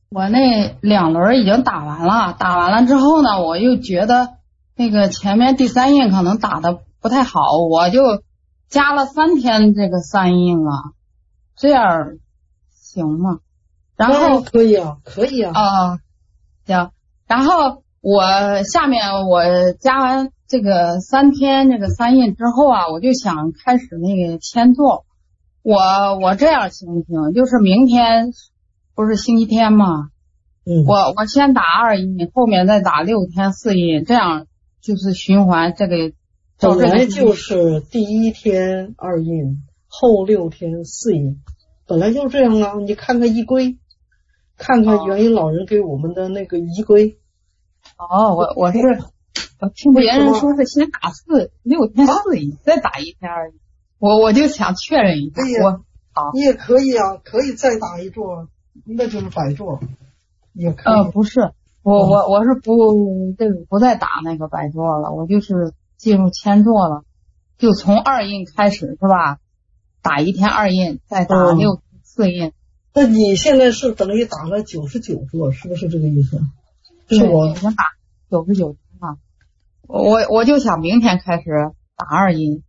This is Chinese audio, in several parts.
我那2轮已经打完了，打完了之后呢，我又觉得那个前面第3印可能打的不太好，我就加了3天这个3印了，这样行吗？然后可以啊，可以啊。 行。然后我下面我加完这个3天这个3印之后啊，我就想开始那个签座。我这样行不行？就是明天不是星期天吗？我先打2印，后面再打6天4印，这样就是循环这个。 本来就是第1天2印，后6天4印，本来就是这样啊。你看看仪规，看看元音老人给我们的那个仪规。 我听别人说是先打6天4印，再打1天2印，我就想确认一下。好， 你也可以啊，可以再打一座，那就是摆座，也可以。 不是，我是不再打那个摆座了，我就是进入签座了，就从2印开始是吧？打1天2印，再打6天4印。 那你现在是等于打了99座，是不是这个意思？ 是我已经打99天了，我就想明天开始打2印。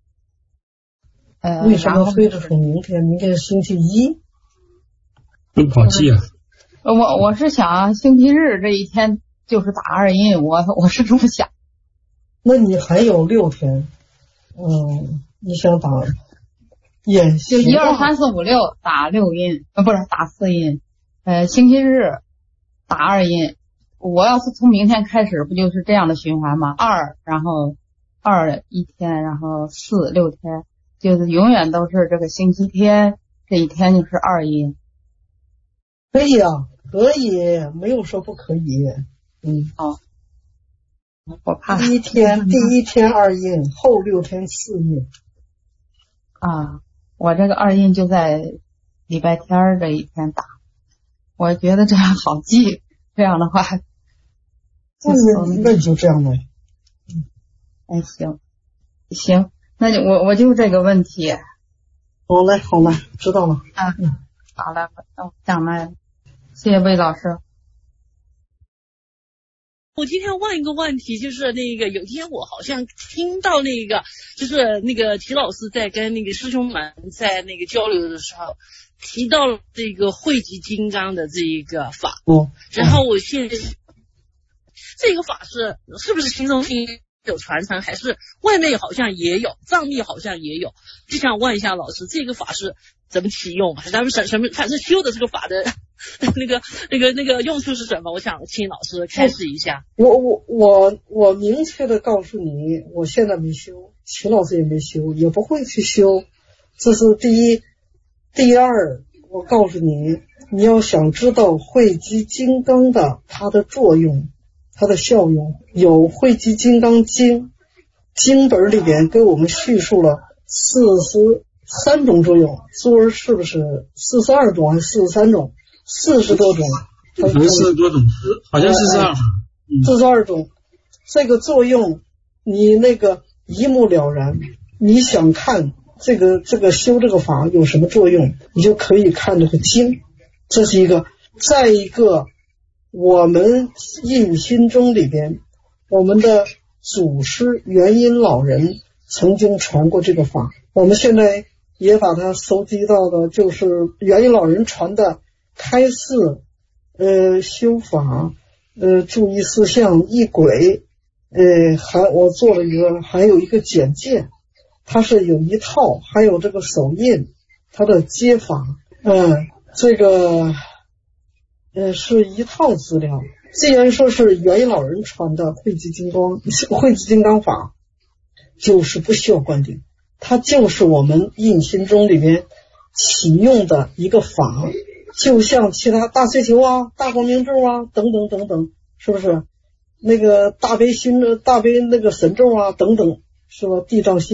为什么非得说明天？明天星期一？ 不跑气啊！ 我是想星期日这一天就是打2印，我是这么想。 那你还有6天，你想打也就1、2、3、4、5、6打6印，不是打4印。星期日打2印。我要是从明天开始，不就是这样的循环吗？2，然后21天，然后4 6天。就是永远都是这个星期天这一天就是2印。 可以啊，可以，没有说不可以。 我怕第一天2印，后6天4印。 我这个2印就在礼拜天这一天打，我觉得这样好记，这样的话那你就这样呗。 行，那就我就这个问题。 好嘞，知道了。 好了，讲了，谢谢魏老师。 我今天问一个问题，就是那个有天我好像听到那个就是那个齐老师在跟那个师兄们在那个交流的时候提到了这个汇集金刚的这一个法。然后我现在这个法是不是新中心有传承，还是外面好像也有，藏密好像也有，就想问一下老师，这个法是怎么启用，还是他们什么反正修的这个法的那个用处是什么？我想请老师开示一下。 我明确的告诉你，我现在没修，秦老师也没修，也不会去修，这是第一。第二，我告诉你，你要想知道汇集金刚的它的作用，它的效用，有汇集金刚经本里边给我们叙述了43种作用，珠儿是不是42种还是43种？40多种 ，40多种，好像 42种。这个作用你那个一目了然，你想看这个修这个法有什么作用，你就可以看这个经，这是一个。再一个，我们印心中里边，我们的祖师元音老人曾经传过这个法，我们现在也把它收集到的，就是元音老人传的开示修法注意事项仪轨，我做了还有一个简介，它是有一套，还有这个手印，它的接法，这个是一套资料。既然说是元音老人传的汇集金刚法，就是不需要灌顶，它就是我们印心中里面启用的一个法，就像其他大碎球啊、大光明咒啊等等等等，是不是？那个大悲那个神咒啊等等，是吧？地藏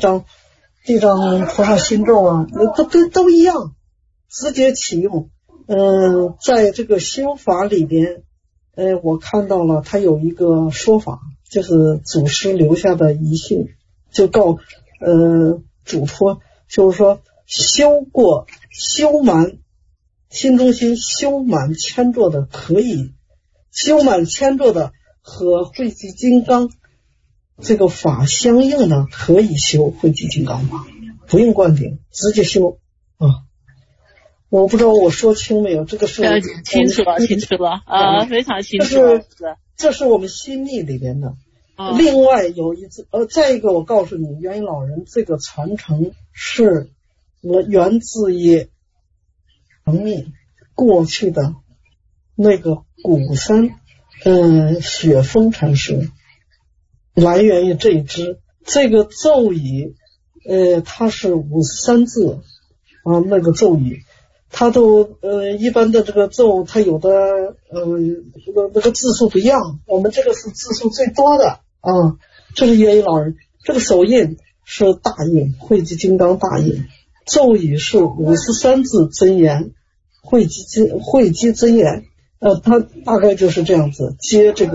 菩萨心咒啊，都一样，直接启用。在这个修法里边，我看到了他有一个说法，就是祖师留下的遗训，就告嘱托，就是说修满新中心修满千座的可以，修满千座的和慧济金刚这个法相应的可以修慧济金刚法，不用灌顶，直接修啊。我不知道我说清没有，这个是清楚了非常清楚。 这是我们心密里边的。另外有一次再一个我告诉你，元因老人这个传承是源自于成密过去的那个古山雪峰禅师，来源于这一支。这个咒语它是53字啊，那个咒语它都一般的这个咒它有的那个字数不一样，我们这个是字数最多的啊。这是元因老人，这个手印是大印，慧济金刚大印，咒语是53字真言，慧济真言，它大概就是这样子，接着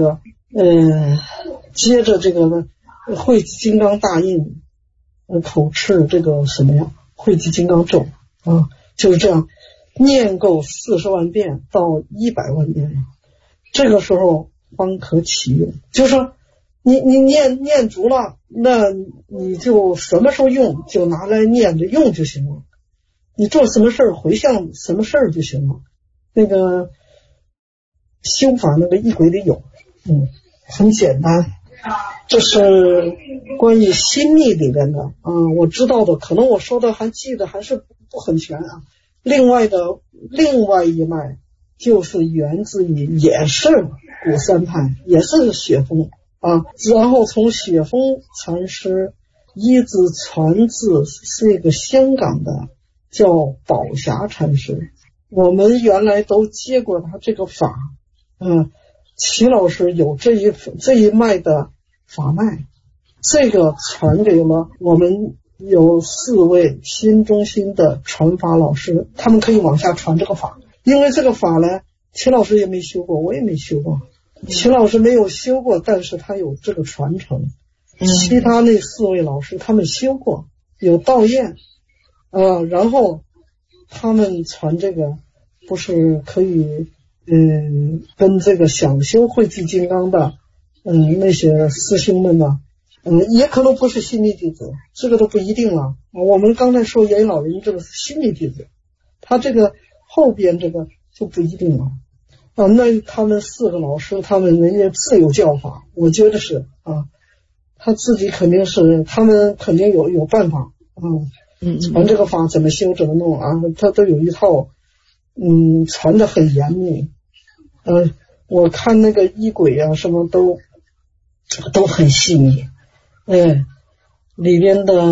这个慧济金刚大印口持这个什么呀，慧济金刚咒啊，就是这样念够40万遍到100万遍，这个时候方可启用。就是说你念足了，那你就什么时候用就拿来念着用就行了，你做什么事儿回向什么事儿就行了。那个修法那个仪轨里有，很简单。这是关于心密里边的我知道的，可能我说的还记得还是不很全啊。另外一脉就是源自于也是古山派，也是雪峰啊，然后从雪峰禅师一直传至是一个香港的叫宝霞禅师，我们原来都接过他这个法，齐老师有这一脉的法脉，这个传给了我们有4位新中心的传法老师，他们可以往下传这个法。因为这个法呢，齐老师也没修过，我也没修过，齐老师没有修过，但是他有这个传承。其他那4位老师他们修过，有道验然后他们传这个不是可以跟这个想修慧济金刚的那些师兄们呢也可能不是心密弟子，这个都不一定了。我们刚才说元因老人这个是心密弟子，他这个后边这个就不一定了那他们4个老师他们人家自有教法，我觉得是他自己肯定是，他们肯定有办法传这个法怎么修怎么弄他都有一套传得很严密我看那个仪轨什么都很细腻里边的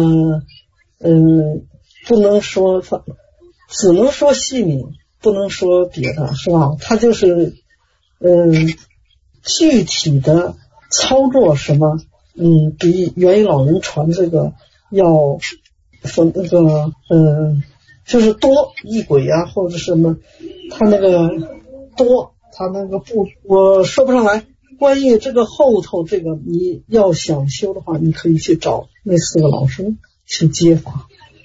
不能说只能说细腻，不能说别的，是吧？他就是具体的操作什么比元因老人传这个要说那个就是多仪轨或者什么，他那个多，他那个不我说不上来。关于这个后头这个你要想修的话，你可以去找那4个老师去接法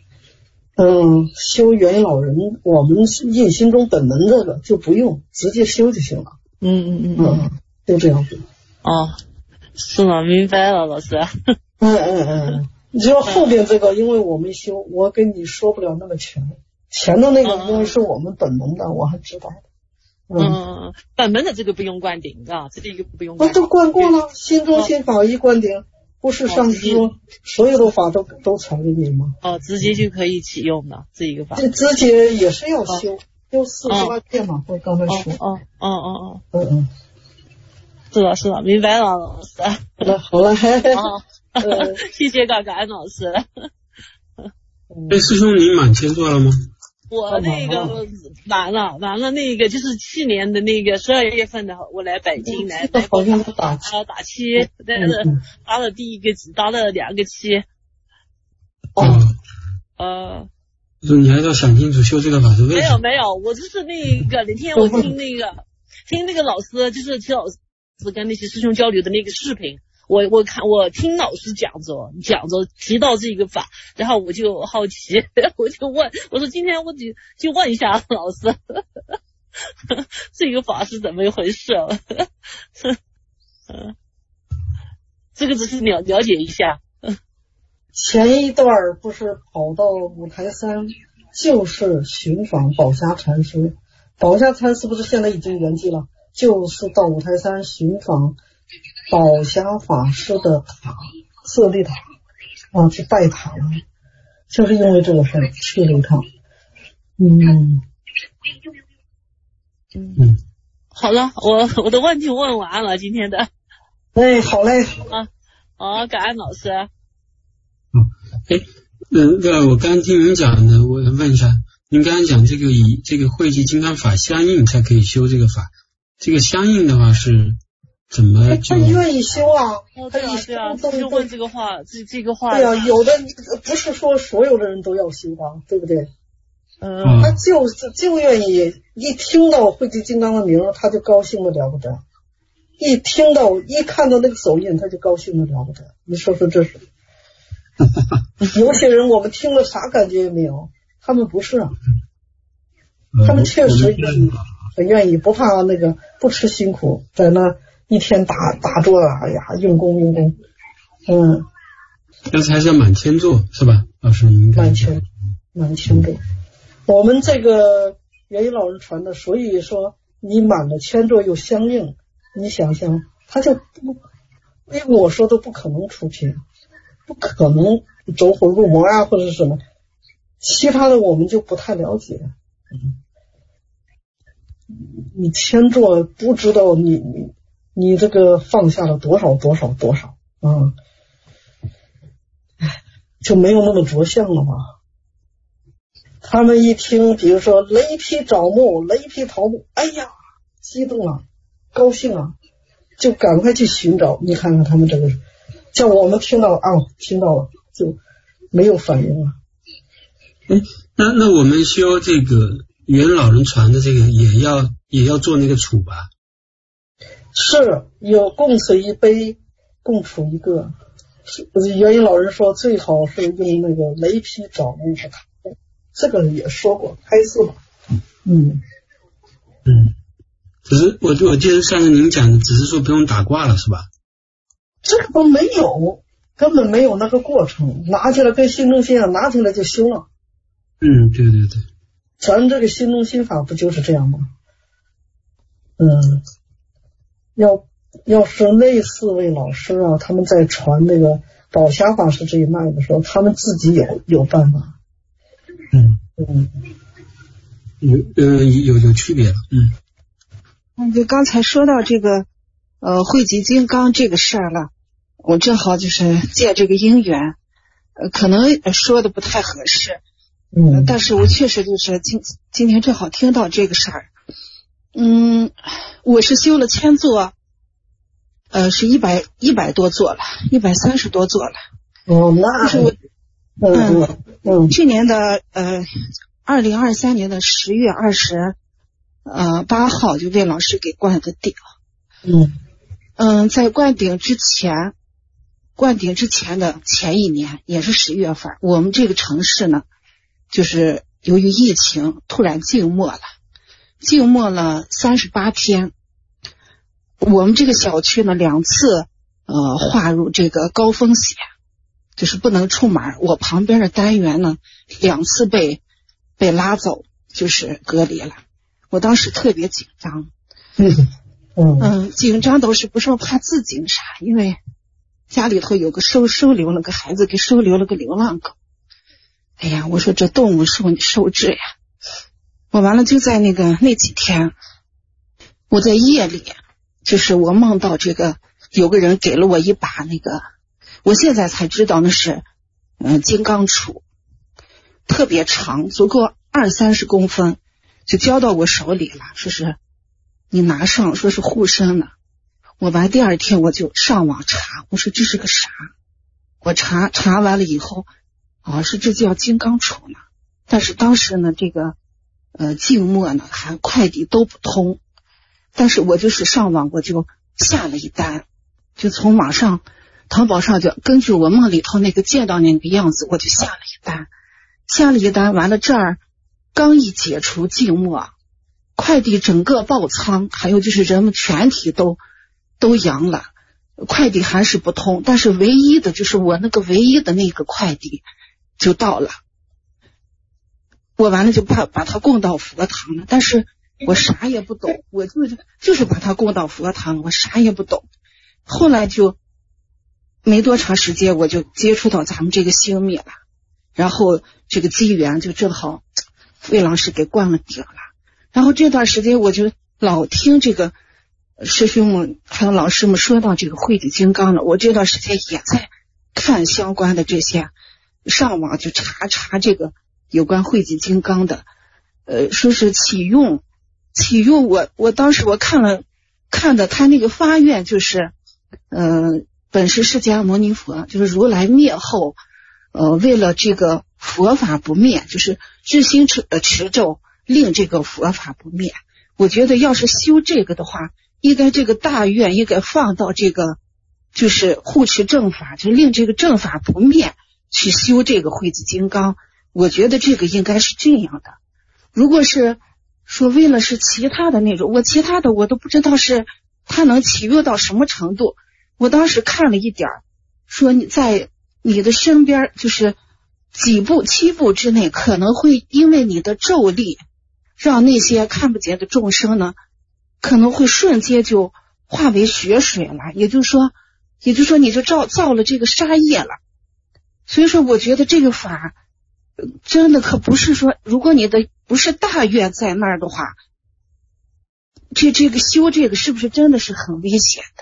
修元因老人我们印心中本门这个就不用，直接修就行了就这样子是吗？明白了老师你知道后边这个因为我没修，我跟你说不了那么全，前的那个因为是我们本门的我还知道本门的这个不用灌顶这个不用灌顶都灌过了，新中心法一灌顶不是上次说所有的法都传给你吗直接就可以启用的这一个法， 直接也是要修40万遍嘛我刚才说是的明白了老师好了谢谢感恩老师师兄您满千座了吗？ 我那个完了那个就是去年的那个12月份的我来北京来好像打七但是打了第一个打了2个7 就是你还是要想清楚修这个法是为什么？ 没有我就是那天我听那个老师就是齐老师跟那些师兄交流的那个视频我听老师讲着提到这个法，然后我就好奇，我就问，我说今天我就问一下老师，这个法是怎么一回事？这个只是了解一下。 前一段不是跑到五台山，就是寻访宝霞禅师。宝霞禅师不是现在已经圆寂了，就是到五台山寻访宝霞法师的塔，舍利塔啊，去拜塔了，就是因为这个事去了一趟。 好了，我的问题问完了，今天的。 哎，好嘞。 好，感恩老师。 我刚听您讲的，我问一下，您刚才讲这个以这个汇集金刚法相应才可以修这个法，这个相应的话是怎么就？ 他愿意修啊， 对啊，就问这个话，这个话。 对啊，有的不是说所有的人都要修的，对不对？他就愿意一听到汇集金刚的名，他就高兴的了不得；一看到那个手印，他就高兴的了不得。你说说这是？有些人我们听了啥感觉也没有，他们不是啊，他们确实很愿意，不怕那个，不吃辛苦，在那一天打坐，哎呀，用功。 但是还是要满千座是吧？老师您满千座。我们这个元一老人传的，所以说你满了千座又相应，你想想，他就不，因为我说的不可能出品。不可能走火入魔啊，或者是什么，其他的我们就不太了解。你千座不知道你这个放下了多少，就没有那么着相了嘛。他们一听，比如说雷劈枣木、雷劈桃木，哎呀，激动啊，高兴啊，就赶快去寻找。你看看他们这个。像我们听到了就没有反应了。 那我们修这个元老人传的这个也要做那个杵吧？ 是，有供水一杯，供杵一个。元一老人说最好是用那个雷劈枣木和塔木，这个也说过开示了。 只是我记得上次您讲的，只是说不用打卦了是吧？ 这个都没有，根本没有那个过程，拿起来跟心中心拿起来就修了。 对。 咱这个心中心法不就是这样吗？要是那4位老师啊，他们在传那个宝霞法师这一脉的时候，他们自己有办法。 有区别了。 就刚才说到这个汇集金刚这个事儿了。我正好就是借这个因缘，可能说的不太合适，但是我确实就是今天正好听到这个事儿。我是修了千座，是100多座了，130多座了。 那是我去年的2023年的10月28号就被老师给灌的顶。在灌顶之前的前一年，也是10月份，我们这个城市呢，就是由于疫情突然静默了38天。我们这个小区呢2次划入这个高风险，就是不能出门。我旁边的单元呢2次被拉走，就是隔离了。我当时特别紧张。紧张都是不是怕自己啥，因为家里头有个收留了个孩子，给收留了个流浪狗。哎呀，我说这动物受制呀。我完了就在那几天，我在夜里，就是我梦到这个有个人给了我一把那个，我现在才知道那是金刚杵，特别长，足够20-30公分，就交到我手里了，说是你拿上，说是护身的。我完第2天我就上网查，我说这是个啥？我查完了以后，是这叫金刚杵呢。但是当时呢，这个静默呢，还快递都不通。但是我就是上网，我就下了一单， 就从网上淘宝上就根据我梦里头那个见到那个样子，我就下了一单，完了这儿刚一解除静默，快递整个爆仓，还有就是人们全体都阳了，快递还是不通，但是唯一的就是我那个唯一的那个快递就到了，我完了就把它供到佛堂了，但是我啥也不懂，我就是把它供到佛堂了，我啥也不懂。后来就没多长时间，我就接触到咱们这个星密了，然后这个机缘就正好魏老师给灌了顶了。然后这段时间我就老听这个师兄们还有老师们说到这个慧地金刚了，我这段时间也在看相关的这些，上网就查这个有关慧地金刚的，说是启用我当时我看的他那个发愿就是本师释迦牟尼佛就是如来灭后，为了这个佛法不灭，就是至心持咒令这个佛法不灭。我觉得要是修这个的话，应该这个大愿应该放到这个就是护持正法，就令这个正法不灭去修这个慧地金刚。我觉得这个应该是这样的。如果是说为了是其他的那种，其他的我都不知道是他能启用到什么程度。我当时看了一点，说你在你的身边就是7步之内，可能会因为你的咒力，让那些看不见的众生呢，可能会瞬间就化为血水了。也就是说你就造了这个杀业了。所以说，我觉得这个法真的可不是说，如果你的不是大愿在那儿的话，这个修这个是不是真的是很危险的？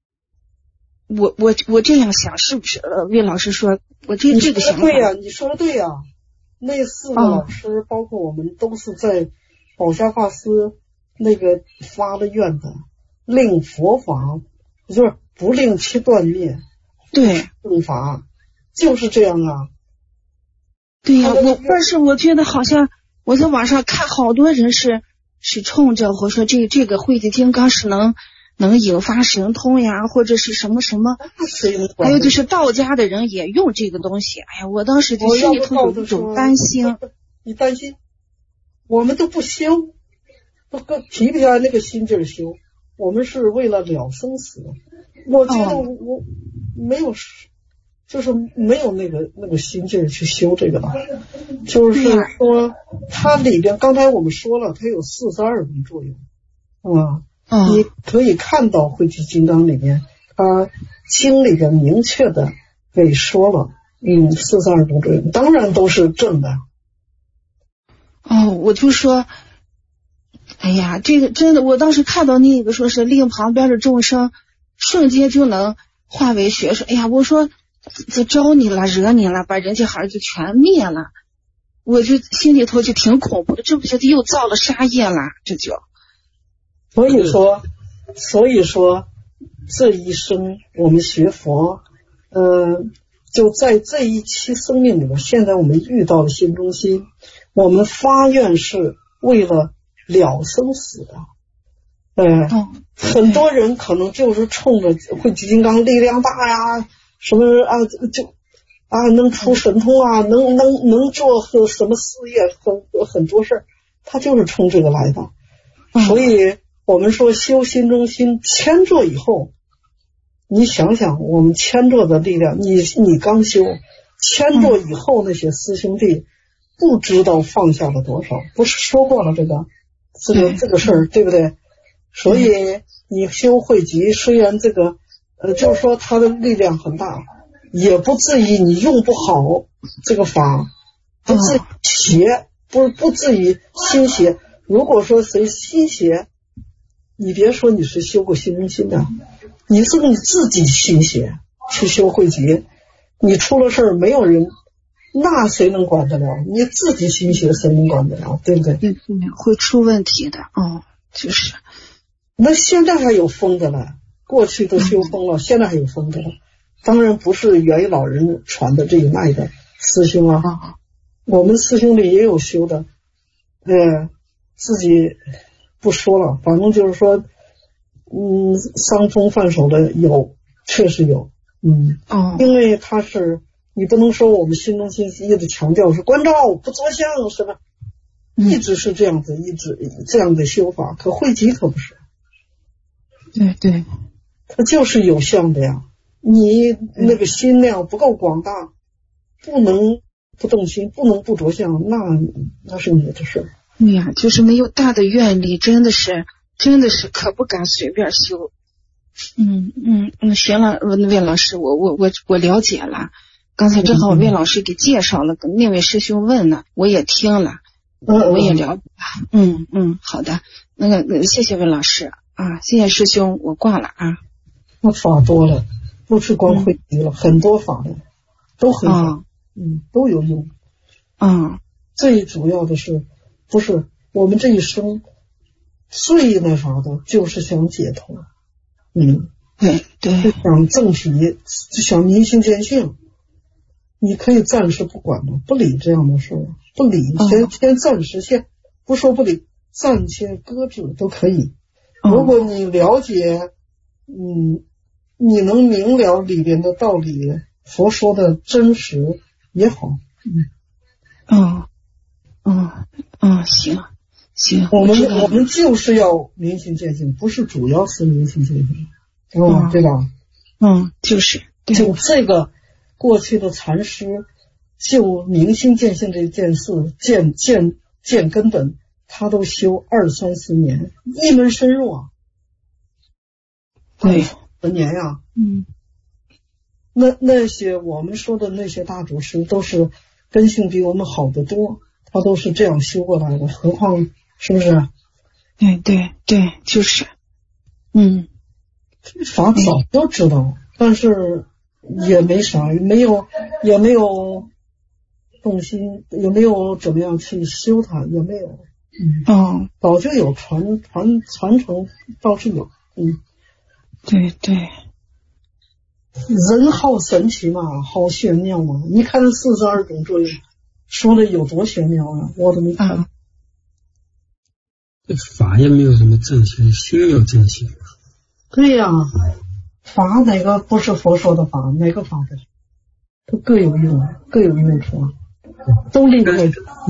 我这样想，是不是？魏老师说，我这个想法对呀，你说的对呀。那4个老师，包括我们，都是在宝霞法师那个发的愿的，令佛法就是不令其断灭。 对， 正法就是这样啊。 对呀，但是我觉得好像我在网上看好多人是冲着或说这个慧地金刚是能引发神通呀，或者是什么，还有就是道家的人也用这个东西。哎呀，我当时就心里头有一种担心。 你担心？我们都不修，都提不下来那个心劲修。我们是为了了生死。我觉得我没有，就是没有那个心劲去修这个的。就是说，它里边刚才我们说了，它有42种作用，你可以看到慧地金刚里面，它经里边明确的给说了，42种作用，当然都是正的。 我就说，哎呀，这个真的，我当时看到那个说是令旁边的众生瞬间就能化为血水，哎呀，我说这招你了，惹你了，把人家孩子全灭了，我就心里头就挺恐怖的，这不觉得又造了杀业了？这就。 所以说这一生我们学佛，就在这一期生命里面，现在我们遇到了心中心，我们发愿是为了了生死的。很多人可能就是冲着慧地金刚力量大呀，什么能出神通啊，能做什么事业，很多事儿，他就是冲这个来的。所以我们说修心中心千座以后，你想想我们千座的力量，你刚修千座以后，那些师兄弟不知道放下了多少，不是说过了这个事儿，对不对？所以你修慧集，虽然这个就是说它的力量很大，也不至于你用不好这个法，不至于邪，不至于心邪。如果说谁心邪，你别说你是修过心中心的，你是你自己心邪去修慧集，你出了事儿没有人，那谁能管得了？你自己心邪谁能管得了？对不对？ 会出问题的。就是。 那现在还有疯的了，过去都修疯了，现在还有疯的了。当然不是元宇老人传的这一脉的师兄啊，我们师兄里也有修的，自己不说了，反正就是说，伤风犯手的有， 确实有，因为它是你不能说我们新中心一直强调是关照不着相是吧？一直是这样子，一直这样的修法，可汇集可不是。 对对， 它就是有相的呀。你那个心量不够广大，不能不动心，不能不着相，那是你的事。 哎呀，就是没有大的愿力，真的是可不敢随便修。行了，魏老师，我了解了。刚才正好魏老师给介绍了，那位师兄问了，我也听了，我也了解了。好的，那个谢谢魏老师啊，谢谢师兄，我挂了啊。 那法多了，不是光汇集了，很多法的都很好，都有用。最主要的是，不是我们这一生最那啥的，就是想解脱。对，想正体，就想明心见性。你可以暂时不管了，不理这样的事，不理，先暂时先不说不理，暂且搁置都可以。如果你了解，你能明了里边的道理，佛说的真实也好。行，我们就是要明心见性，不是主要是明心见性，对吧？ 就是就这个过去的禅师就明心见性这件事见根本，他都修2、3、4年，一门深入啊。 对 10年呀。那些我们说的那些大祖师都是根性比我们好得多，他都是这样修过来的，何况是不是？ 对，就是。 这法早就知道，但是也没啥，也没有动心，也没有怎么样去修它，也没有。早就有传承，倒是有。 对。 人好神奇嘛，好玄妙嘛！你看这42种作用，说的有多玄妙啊！我都没看。 这法也没有什么正性，心有正性。 对呀，法哪个不是佛说的法？哪个法不是？都各有用，各有用处，都离不开。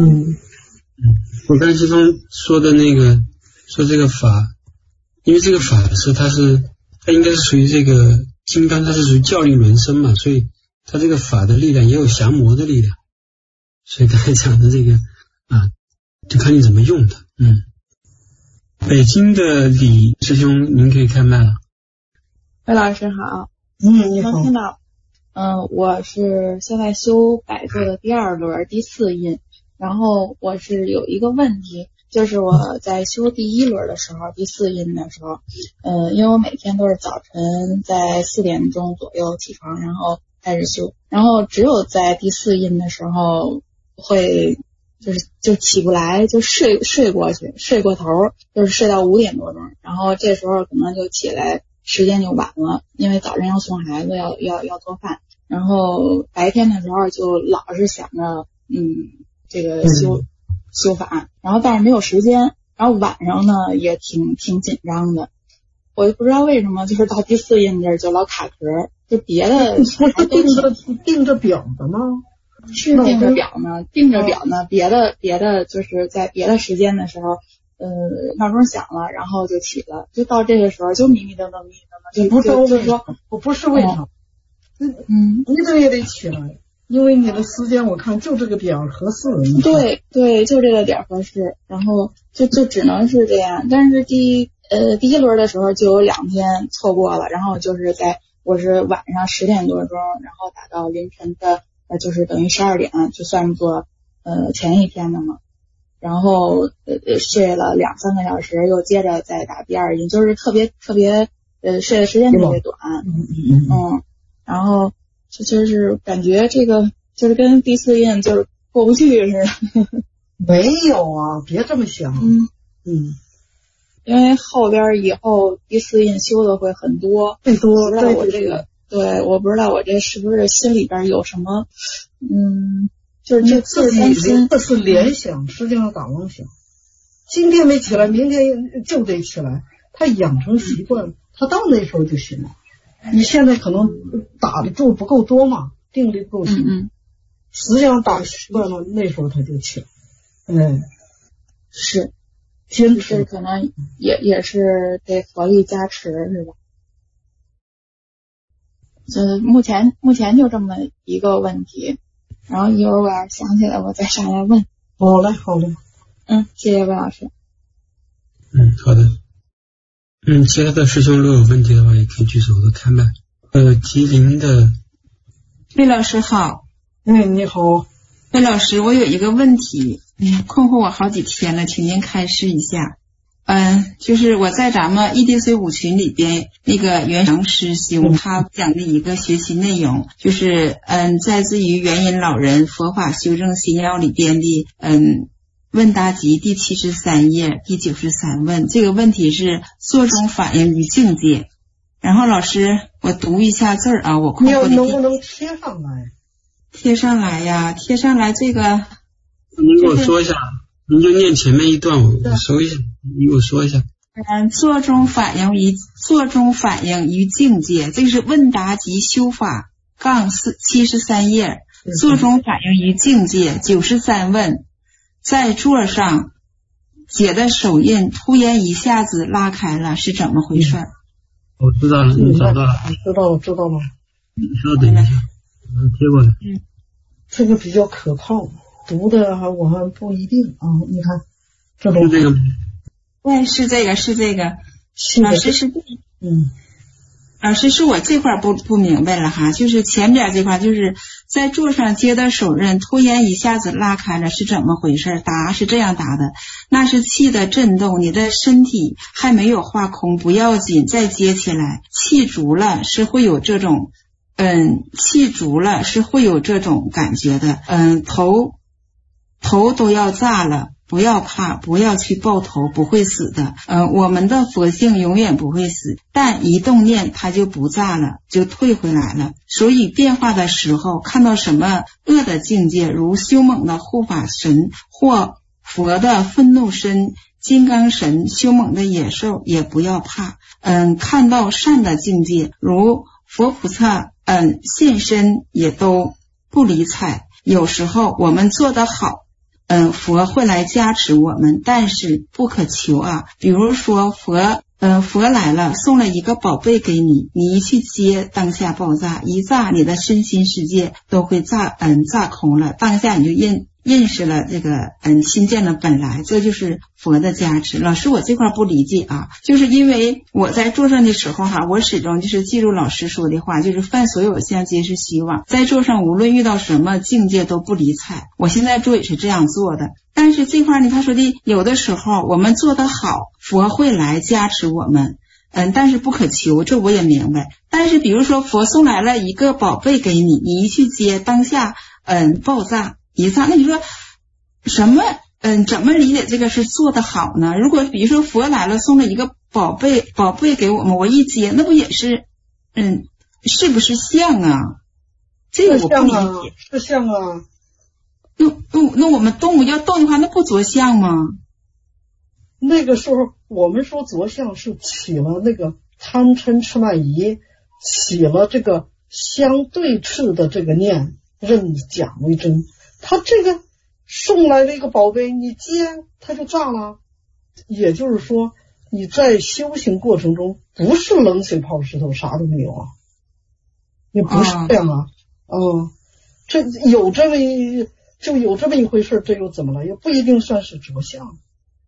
我刚才其中说的那个，说这个法，因为这个法师它应该是属于这个金刚，它是属于教力轮生嘛，所以它这个法的力量也有降魔的力量，所以刚才讲的这个就看你怎么用它。北京的李师兄，您可以开麦了。 魏老师好。 你好。 能听到。我是现在修百座的第2轮第4印，然后我是有一个问题，就是我在修第1轮的时候，第4印的时候，因为我每天都是早晨在4点钟左右起床，然后开始修，然后只有在第4印的时候会就起不来，就睡过去，睡过头，就是睡到5点多钟，然后这时候可能就起来时间就晚了，因为早上要送孩子，要做饭，然后白天的时候就老是想着这个修法，然后但是没有时间，然后晚上呢也挺紧张的，我就不知道为什么，就是到第4印这儿就老卡壳，就别的不是定着表的吗？ 是定着表呢，别的就是在别的时间的时候，闹钟响了，然后就起了，就到这个时候就迷迷瞪瞪，就不是说我不是为什么，你这也得起来，因为你的时间我看就这个点合适。 对，就这个点合适，然后就只能是这样。但是第1轮的时候就有2天错过了，然后就是我是晚上10点多钟，然后打到凌晨的就是等于12点，就算作前一天的嘛。然后睡了2-3个小时，又接着再打第2印，就是特别睡的时间特别短。然后就是感觉这个就是跟第4印就是过不去似的。 没有啊，别这么想。 因为后边以后第4印修的会很多， 最多。 不知道我这个对，我不知道我这是不是心里边有什么就是这自己这是联想，实际上打妄想。今天没起来，明天就得起来，他养成习惯，他到那时候就行了。 你现在可能打的咒不够多嘛，定力不够深。实际上打习惯了，那时候他就起来。 是坚持可能也是得佛力加持是吧？目前就这么一个问题，然后一会儿我要想起来我再上来问。 好嘞。 谢谢魏老师。 好的。其他的师兄如果有问题的话，也可以举手，我都开麦。吉林的魏老师好。 你好。 魏老师，我有一个问题，困惑我好几天了，请您开示一下。就是我在咱们EDC5群里边，那个元阳师兄他讲的一个学习内容，就是在自于元音老人佛法修正心要里边的问答集第73页第93问，这个问题是做中反应于境界。然后老师，我读一下字儿啊，我困惑的。 你能不能贴上来？ 贴上来呀，贴上来这个。 您给我说一下，您就念前面一段，我搜一下，你给我说一下。 做中反应于境界，这个是问答集修法杠73页，做中反应于境界93问，在座上解的手印突然一下子拉开了，是怎么回事？ 我知道了，你找到了。 知道了。 你稍等一下，我贴过来。 这个比较可靠，读的我还不一定啊。你看，这种是这个吗？ 对，是这个。老师是老师是我这块不明白了哈，就是前边这块，就是在座上接的手刃突然一下子拉开了，是怎么回事？答是这样答的，那是气的震动，你的身体还没有化空不要紧，再接起来，气足了是会有这种感觉的。头都要炸了，不要怕，不要去抱头，不会死的。我们的佛性永远不会死，但一动念它就不炸了，就退回来了。所以变化的时候，看到什么恶的境界，如凶猛的护法神或佛的愤怒身、金刚神、凶猛的野兽，也不要怕。看到善的境界，如佛菩萨现身，也都不理睬。有时候我们做得好，佛会来加持我们，但是不可求啊。比如说佛来了，送了一个宝贝给你，你一去接，当下爆炸，一炸你的身心世界都会炸空了，当下你就认识了这个心见的本来，这就是佛的加持。老师，我这块不理解啊，就是因为我在座上的时候哈，我始终就是记住老师说的话，就是犯所有相皆是希望，在座上无论遇到什么境界都不理睬。我现在做也是这样做的，但是这块呢，他说的有的时候我们做得好，佛会来加持我们。但是不可求，这我也明白。但是比如说佛送来了一个宝贝给你，你一去接，当下爆炸一炸，那你说什么怎么理解这个是做得好呢？如果比如说佛来了送了一个宝贝给我们，我一接，那不也是是不是像啊？这个我不理解。 是像啊。 那我们动物要动的话，那不着相吗？ 那个时候我们说着相是起了那个贪嗔痴慢疑，起了这个相对峙的这个念，认假为真。他这个送来了一个宝贝，你接他就炸了。也就是说你在修行过程中不是冷水泡石头，啥都没有啊，你不是这样啊。这有这么一回事，这又怎么了？也不一定算是着相。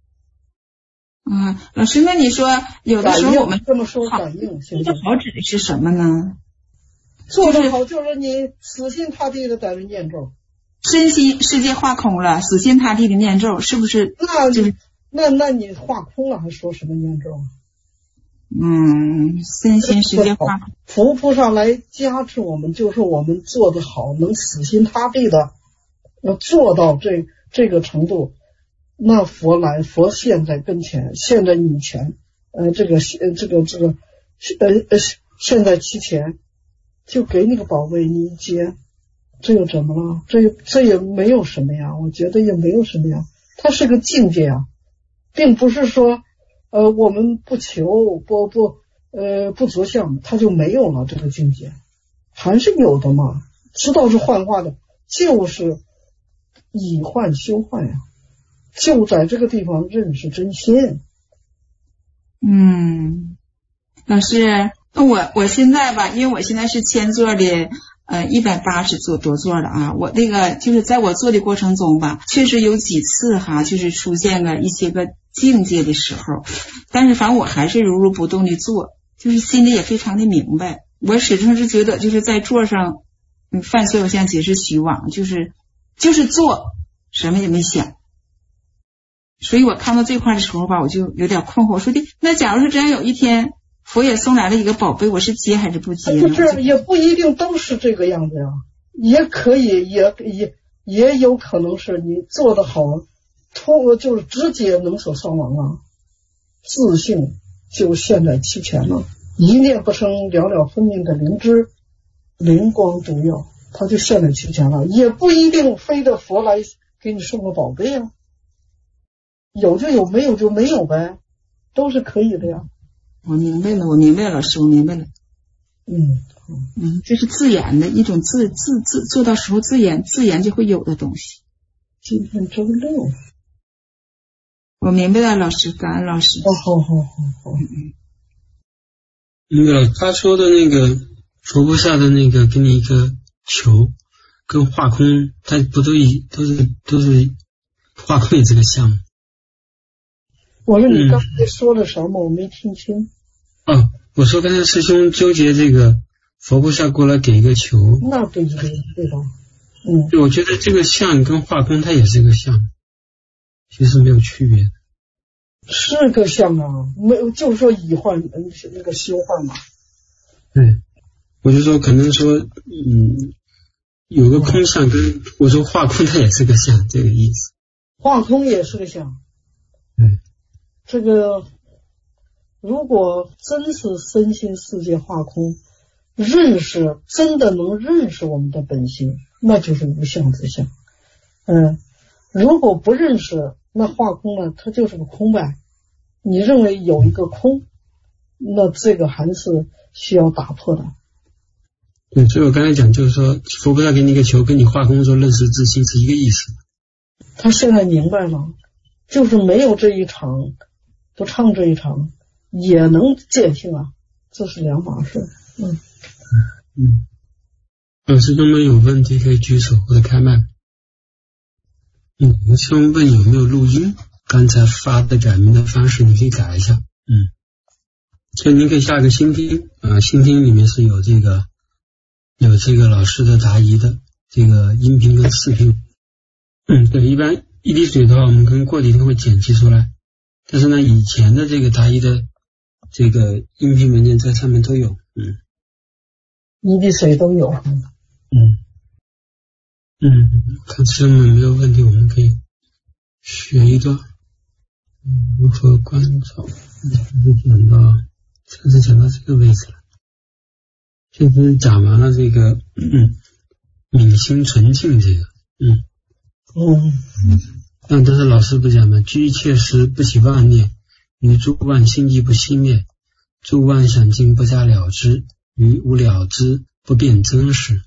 老师，那你说有的时候我们这么说感应， 做得好指的是什么呢？ 做得好就是你死心塌地的在这念咒， 身心世界化空了，死心塌地的念咒，是不是？ 那你化空了还说什么念咒？ 身心世界化空。 佛菩萨来加持我们，就是我们做得好，能死心塌地的要做到这个程度。那佛现在跟前，现在你前，现在其前，就给你个宝贝，你一接，这又怎么了？这也没有什么呀，我觉得也没有什么呀，它是个境界啊，并不是说我们不求不着相，他就没有了这个境界，还是有的嘛。知道是幻化的，就是以幻修幻呀，就在这个地方认识真心。 老师，我现在吧，因为我现在是千座的180多座了啊，我那个就是在我做的过程中吧，确实有几次哈，就是出现了一些个境界的时候，但是反正我还是如如不动的做，就是心里也非常的明白，我始终是觉得就是在座上犯所有相皆是虚妄，就是做什么也没想。所以我看到这块的时候吧，我就有点困惑，我说的那假如是真有一天佛也送来了一个宝贝，我是接还是不接呢？ 不是，也不一定都是这个样子呀，也可以，也有可能是你做得好，就是直接能所双亡啊，自性就现在其前了，一念不生，了了分明的灵知，灵光毒药，它就现在其前了，也不一定非得佛来给你送个宝贝啊，有就有，没有就没有呗，都是可以的呀。 我明白了，老师，我明白了。这是自然的一种自做到时候自然就会有的东西。 今天周6， 我明白了，老师，感恩老师。 好。 那个他说的那个佛菩萨的那个给你一个球跟化空，它不都是化空也这个项目。 我说你刚才说了什么？我没听清。 我说刚才师兄纠结这个佛菩萨过来给一个球， 那不一定，对吧？ 我觉得这个相跟化空它也是个相，其实没有区别的。 是个相啊，没有，就是说以幻那个修幻嘛。 对，我就说可能说有个空相跟我说化空它也是个相，这个意思。 化空也是个相。这个如果真是身心世界化空，真的能认识我们的本性，那就是无相之相。如果不认识，那化空呢，它就是个空呗。你认为有一个空，那这个还是需要打破的。 对，所以我刚才讲就是说，佛菩萨给你一个球，跟你化空说认识自性是一个意思。 他现在明白了，就是没有这一场，不唱这一场也能见性啊，这是两码事。 师兄们有问题可以举手或者开麦。师兄问有没有录音，刚才发的改名的方式你可以改一下。所以您可以下个新听新听里面是有这个老师的答疑的这个音频跟视频。对，一般一滴水的话我们跟过几天会剪辑出来，但是呢以前的这个答疑的这个音频文件在上面都有。 一滴水都有。 看师兄们没有问题，我们可以学一段如何观照。这次讲到这个位置了，就是讲完了这个泯心纯净这个。但是老师不讲嘛，居一切时不起妄念，于诸妄心亦不熄灭，诸妄想尽不加了知，于无了知不变真实。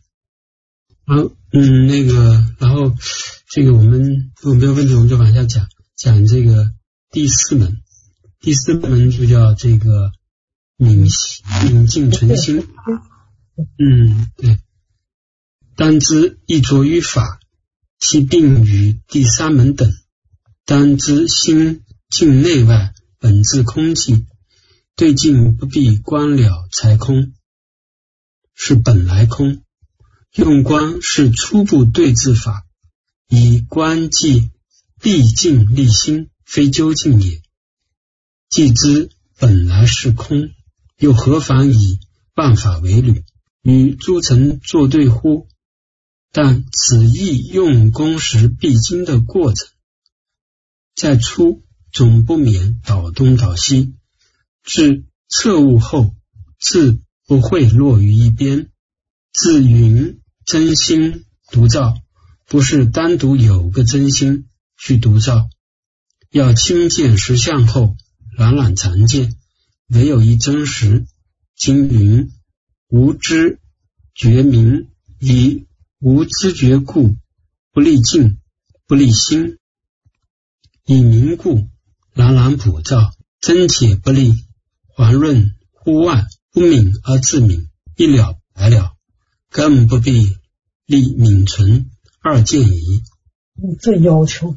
然后这个我们如果没有问题，我们就往下讲这个第四门就叫这个泯净纯心。对，当知一着于法，其并于第三门等，当知心境内外本自空寂，对境不必观了才空，是本来空。用观是初步对治法，以观即毕竟立心，非究竟也。既知本来是空，又何妨以万法为履，与诸尘作对乎？但此亦用功时必经的过程，在初总不免倒东倒西，至彻悟后自不会落于一边。自云真心独照，不是单独有个真心去独照，要亲见实相后，朗朗常见，唯有一真实经云：无知觉明，以无知觉故，不立静，不立心。以明故，朗朗普照，真铁不立，环润忽外，不泯而自泯，一了百了，更不必立泯存二见疑。 这要求，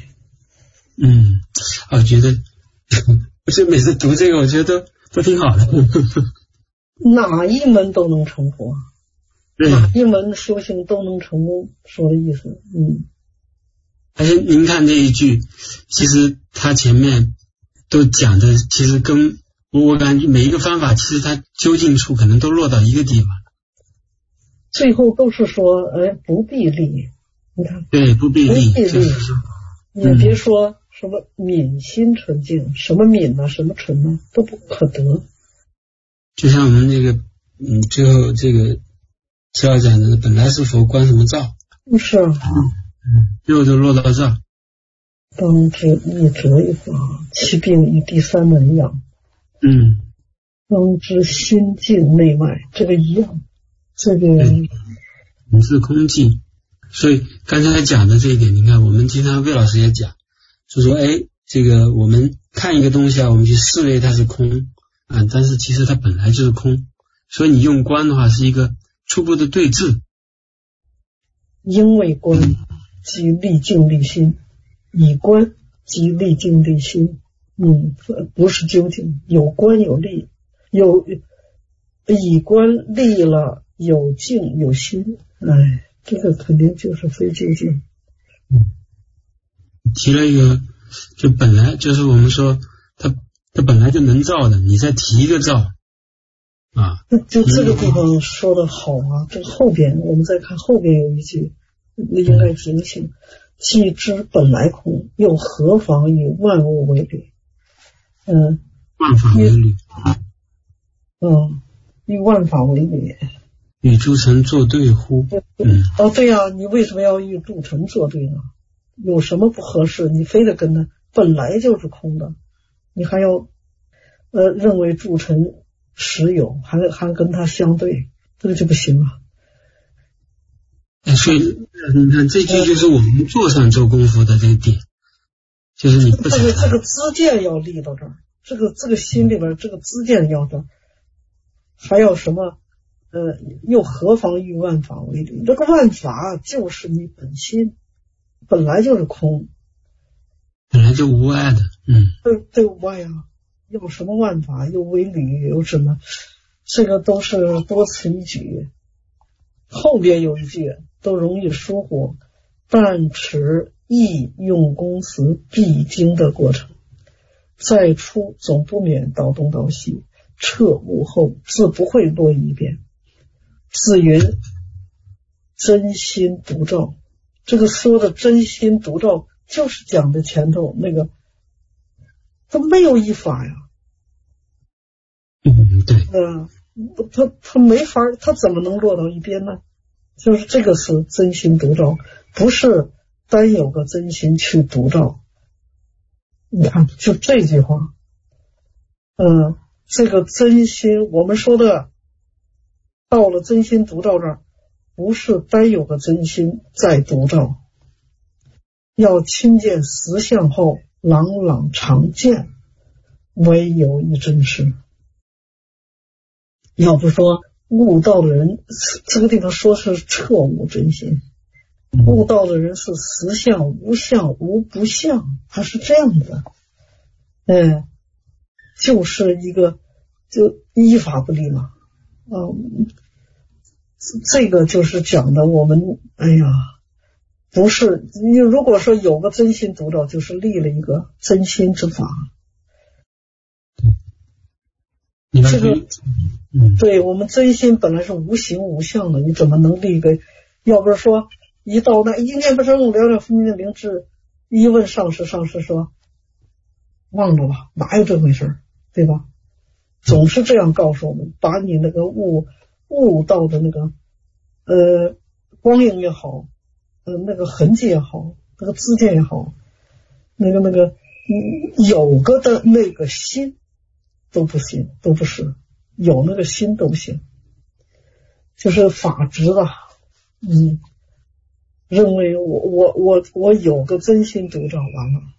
我觉得我是每次读这个，我觉得都挺好的。 哪一门都能成佛，哪一门修行都能成功，说的意思。 而且您看这一句，其实他前面都讲的，其实跟我感觉每一个方法，其实它究竟处可能都落到一个地方， 最后都是说，不必立。你看， 对，不必立， 也别说什么泯心纯净，什么泯啊，什么纯啊，都不可得。 就像我们那个，最后这个就要讲的，本来是佛，观什么照？ 是啊， 最后就落到这。 当知一折一法，其病与第三门一样。当知心静内外，这个一样。这个你是空寂。所以刚才讲的这一点，你看我们经常魏老师也讲，就说这个我们看一个东西啊，我们去视为它是空但是其实它本来就是空，所以你用观的话是一个初步的对治。 因为观即立静立心，以观即立静立心。不是究竟，有观有立，有以观立了，有静有心。这个肯定就是非究竟。 提了一个，就本来就是我们说它本来就能照的，你再提一个照就这个地方说的好啊。这个后边我们再看后边有一句，应该警醒：既知本来空，又何妨与万物为侣？ 万法为侣。 与万法为侣。 与诸尘作对乎？ 对呀，你为什么要与诸尘作对呢？有什么不合适？你非得跟他本来就是空的，你还要认为诸尘实有，还跟他相对，这个就不行了。 所以你看这句就是我们坐上做功夫的这个点，就是你不这个知见要立到这儿，这个心里边这个知见要到，还要什么？又何妨与万法为侣？这个万法就是你本心，本来就是空， 本来就无碍的。 对无碍啊，有什么万法又为侣，有什么？这个都是多此一举。后边有一句都容易疏忽，但持意用功时必经的过程，再出总不免倒东倒西，彻悟后自不会多一遍。自云真心独照，这个说的真心独照就是讲的前头那个，他没有一法呀。 对。 他没法，他怎么能落到一边呢？就是这个是真心独照，不是单有个真心去独照。你看，就这句话，这个真心，我们说的到了真心独照这儿，不是单有个真心在独照，要亲见实相后，朗朗常见，唯有一真实。要不说悟道的人，这个地方说是彻悟真心，悟道的人是实相无相无不相，他是这样的。就是一个就依法不立嘛。这个就是讲的我们不是你如果说有个真心独照，就是立了一个真心之法。这个对，我们真心本来是无形无相的，你怎么能立个？要不是说一到那一念不生了了分明的灵智，一问上师，上师说忘了吧，哪有这回事，对吧？总是这样告诉我们，把你那个悟道的那个光影也好，那个痕迹也好，那个知见也好，那个有个的那个心都不行，都不是。 有那个心都行，就是法执的，认为我有个真心独照，完了，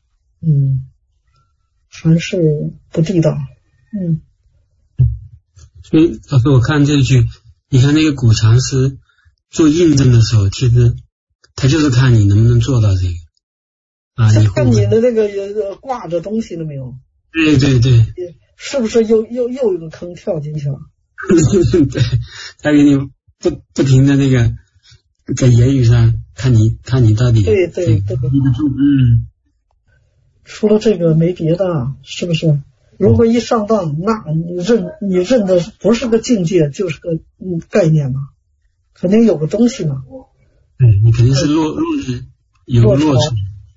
凡事不地道， 所以老师，我看这一句，你看那个古禅师做印证的时候，其实他就是看你能不能做到这个啊，你看你的那个挂着东西了没有？ 对对对， 是不是又有个坑跳进去了？ 对，他给你不停的那个在言语上看你到底对， 立得住， 除了这个没别的，是不是？如果一上当，那你认的不是个境界，就是个概念嘛，肯定有个东西嘛。 你肯定是落日有落成。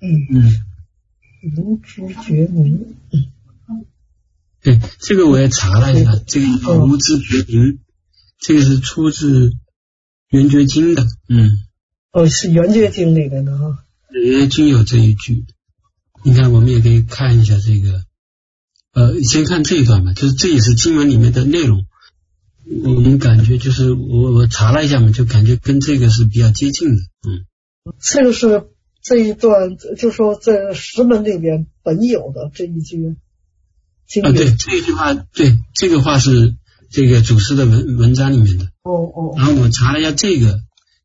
无知觉明。 对，这个我也查了一下，这个无知觉明，这个是出自圆觉经的。 是圆觉经里面的哈。 圆觉经有这一句，你看我们也可以看一下这个。先看这一段吧，就是这也是经文里面的内容。我们感觉就是我查了一下嘛，就感觉跟这个是比较接近的。 这个是这一段，就说在十门里边本有的这一句经文。 对，这一句话，对，这个话是这个祖师的文章里面的。然后我查了一下这个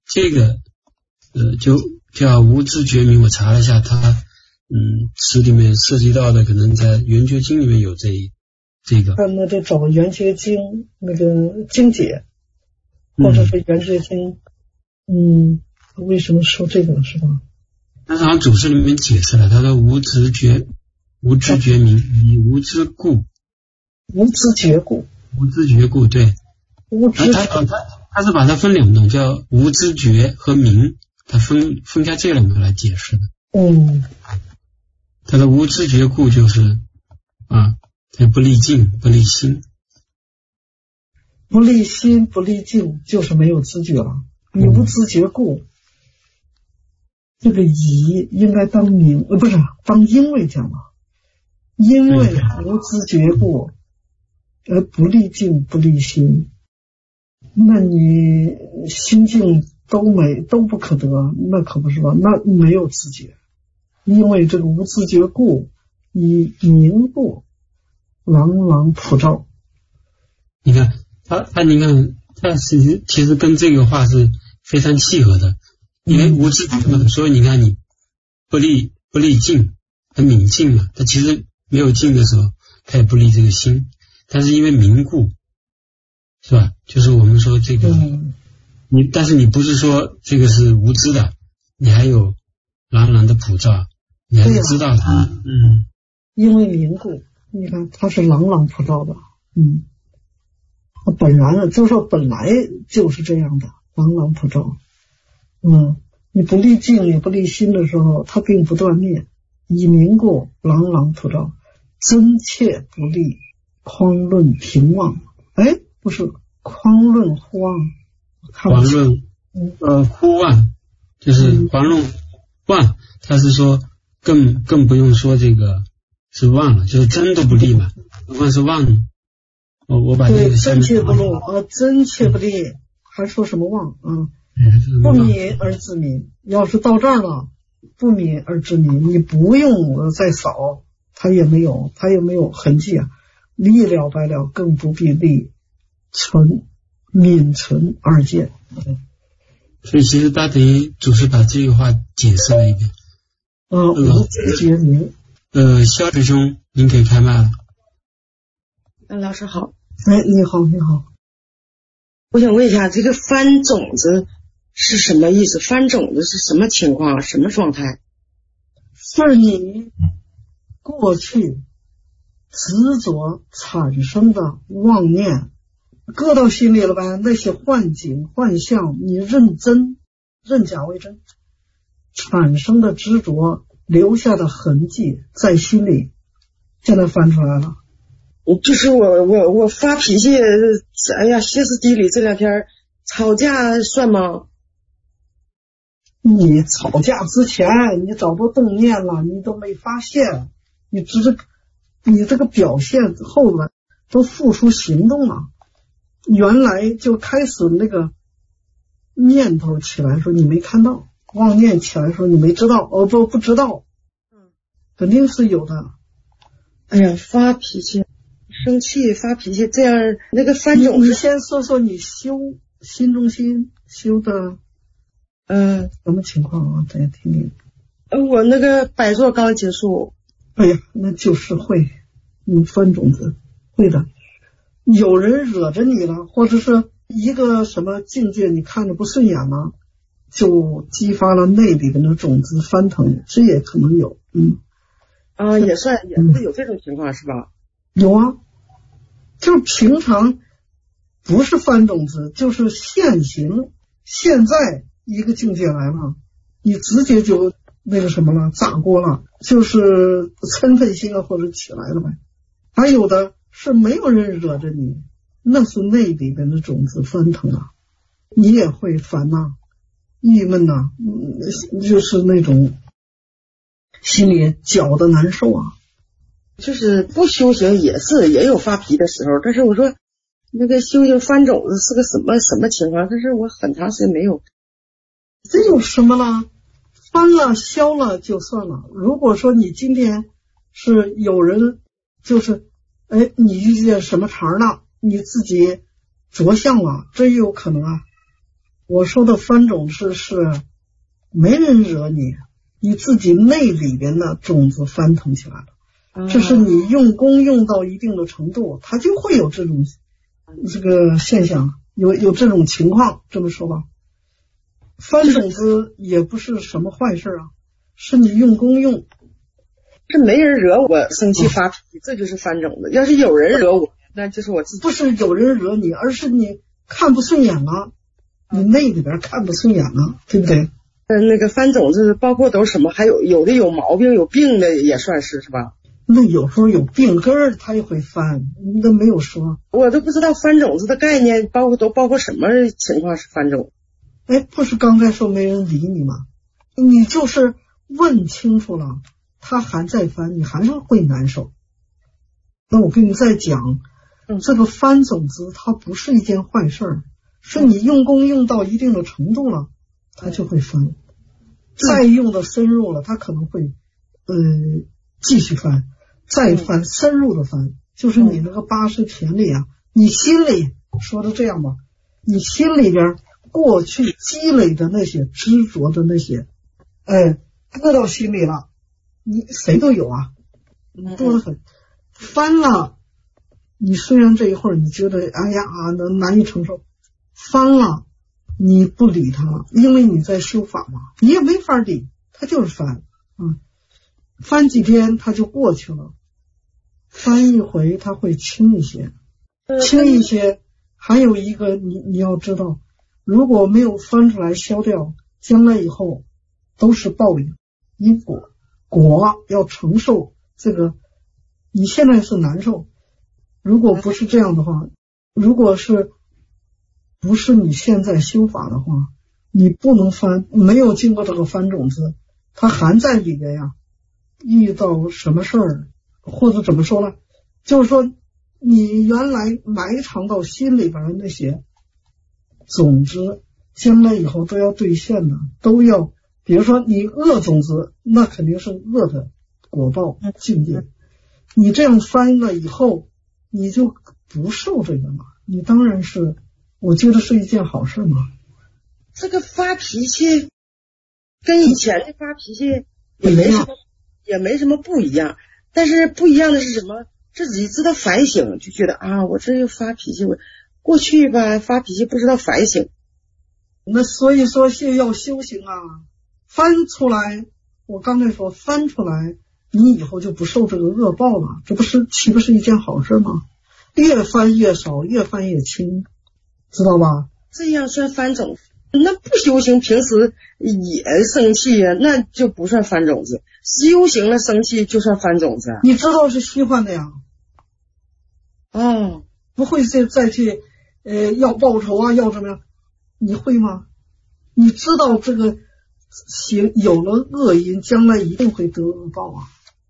就叫无知觉明，我查了一下它。词里面涉及到的可能在圆觉经里面有这个。 那就找圆觉经那个经解，或者是圆觉经，为什么说这个是吧？ 但是好像祖师里面解释了，他说无知觉明，以无知故。 无知觉故， 对。他是把它分两种，叫无知觉和明，他分开这两个来解释的。他的无知觉故就是他不立静不立心， 不立心不立静就是没有知觉了。你无知觉故，这个以应该当明，不是当因为讲了，因为无知觉故而不立静不立心，那你心境都不可得，那可不是吧？那没有知觉。因为这个无知觉故，以明故，朗朗普照。 你看你看他其实跟这个话是非常契合的。因为无知觉嘛，所以你看你不立静，很明静嘛，他其实没有静的时候，他也不立这个心，但是因为明故，是吧？就是我们说这个，但是你不是说这个是无知的，你还有朗朗的普照。你还是知道它， 因为明故，你看它是朗朗普照的，本然就说本来就是这样的，朗朗普照，你不立静也不立心的时候，它并不断灭，以明故，朗朗普照，真切不立，匡论平妄，不是匡论忽妄， 匡论忽妄，就是匡论妄，他是说。更不用说这个是忘了，就是真都不立嘛，何况是忘了。我把这个真切不立真切不立，还说什么忘不泯而自泯。要是到这儿了，不泯而自泯，你不用再扫，它也没有痕迹啊。立了白了，更不必立泯存二见。 所以其实他等于祖师把这句话解释了一遍。 无知觉明。 肖师兄，您可以开麦了。 老师好。 你好。 我想问一下，这个翻种子是什么意思？翻种子是什么情况？什么状态？ 是你过去执着产生的妄念，搁到心里了吧？那些幻景幻象，你认假为真。产生的执着留下的痕迹在心里，现在翻出来了。 就是我发脾气，歇斯底里，这两天吵架算吗？ 你吵架之前你早都动念了，你都没发现，你这个表现后来都付出行动了， 原来就开始那个念头起来说你没看到，妄念起来说你没知道，不知道，肯定是有的。 哎呀，发脾气、生气、发脾气，这样那个翻种。 你先说说你修心中心修的，什么情况啊？大家听听。 我那个摆座刚结束。 哎呀，那就是会，翻种子会的。有人惹着你了，或者是一个什么境界你看着不顺眼了，就激发了内里的那种子翻腾，这也可能有。 也是有这种情况是吧？ 有啊，就是平常不是翻种子，就是现行，现在一个境界来了，你直接就那个什么了，炸锅了，就是嗔恨心啊或者起来了呗。还有的是没有人惹着你，那是内里边的种子翻腾啊，你也会烦呐、郁闷呐、就是那种心里搅得难受啊。 就是不修行也有发脾的时候，但是我说那个修行翻种子是个什么情况？但是我很长时间没有。 这有什么了？翻了消了就算了。如果说你今天是有人就是你遇见什么茬了，你自己着相了，这也有可能啊。我说的翻种子是没人惹你，你自己内里边的种子翻腾起来了。这是你用功用到一定的程度，它就会有这种这个现象，有这种情况。这么说吧，翻种子也不是什么坏事啊，是你用功用。 是没人惹我生气发脾气，这就是翻种子。要是有人惹我，那就是我自己。 不是有人惹你，而是你看不顺眼了，你内里边看不顺眼了，对不对？ 那个翻种子包括都是什么？还有的有毛病有病的也算是吧？ 那有时候有病根儿，他也会翻，你都没有说。 我都不知道翻种子的概念包括什么情况是翻种。 不是刚才说没人理你吗？你就是问清楚了，他还在翻，你还是会难受。那我跟你再讲，这个翻种子它不是一件坏事，是你用功用到一定的程度了，它就会翻。再用的深入了，它可能会继续翻。再翻，深入的翻，就是你那个80田里啊，你心里说的这样吧，你心里边过去积累的那些执着的那些，搁到心里了，你谁都有啊，多得很。翻了，你虽然这一会儿你觉得难以承受，翻了你不理他了，因为你在修法嘛，你也没法理，他就是翻，翻几天他就过去了。翻一回它会轻一些，还有一个你要知道，如果没有翻出来消掉，将来以后都是报应，因果要承受这个。你现在是难受，如果不是这样的话，如果是不是你现在修法的话，你不能翻，没有经过这个翻种子，它还在里边呀，遇到什么事儿或者怎么说呢，就是说你原来埋藏到心里边的那些种子，将来以后都要兑现的，都要，比如说你恶种子，那肯定是恶的果报境界，你这样翻了以后，你就不受这个嘛，你当然是，我觉得是一件好事嘛。 这个发脾气跟以前的发脾气也没什么不一样，但是不一样的是什么？自己知道反省，就觉得我这又发脾气，我过去吧发脾气不知道反省。 那所以说要修行啊，翻出来，我刚才说翻出来，你以后就不受这个恶报了，这岂不是一件好事吗？越翻越少，越翻越轻，知道吧？ 这样算翻种子。那不修行平时也生气呀，那就不算翻种子。修行了生气就算翻种子。 你知道是虚幻的呀。不会再去要报仇啊，要怎么样？你会吗？你知道这个有了恶因，将来一定会得恶报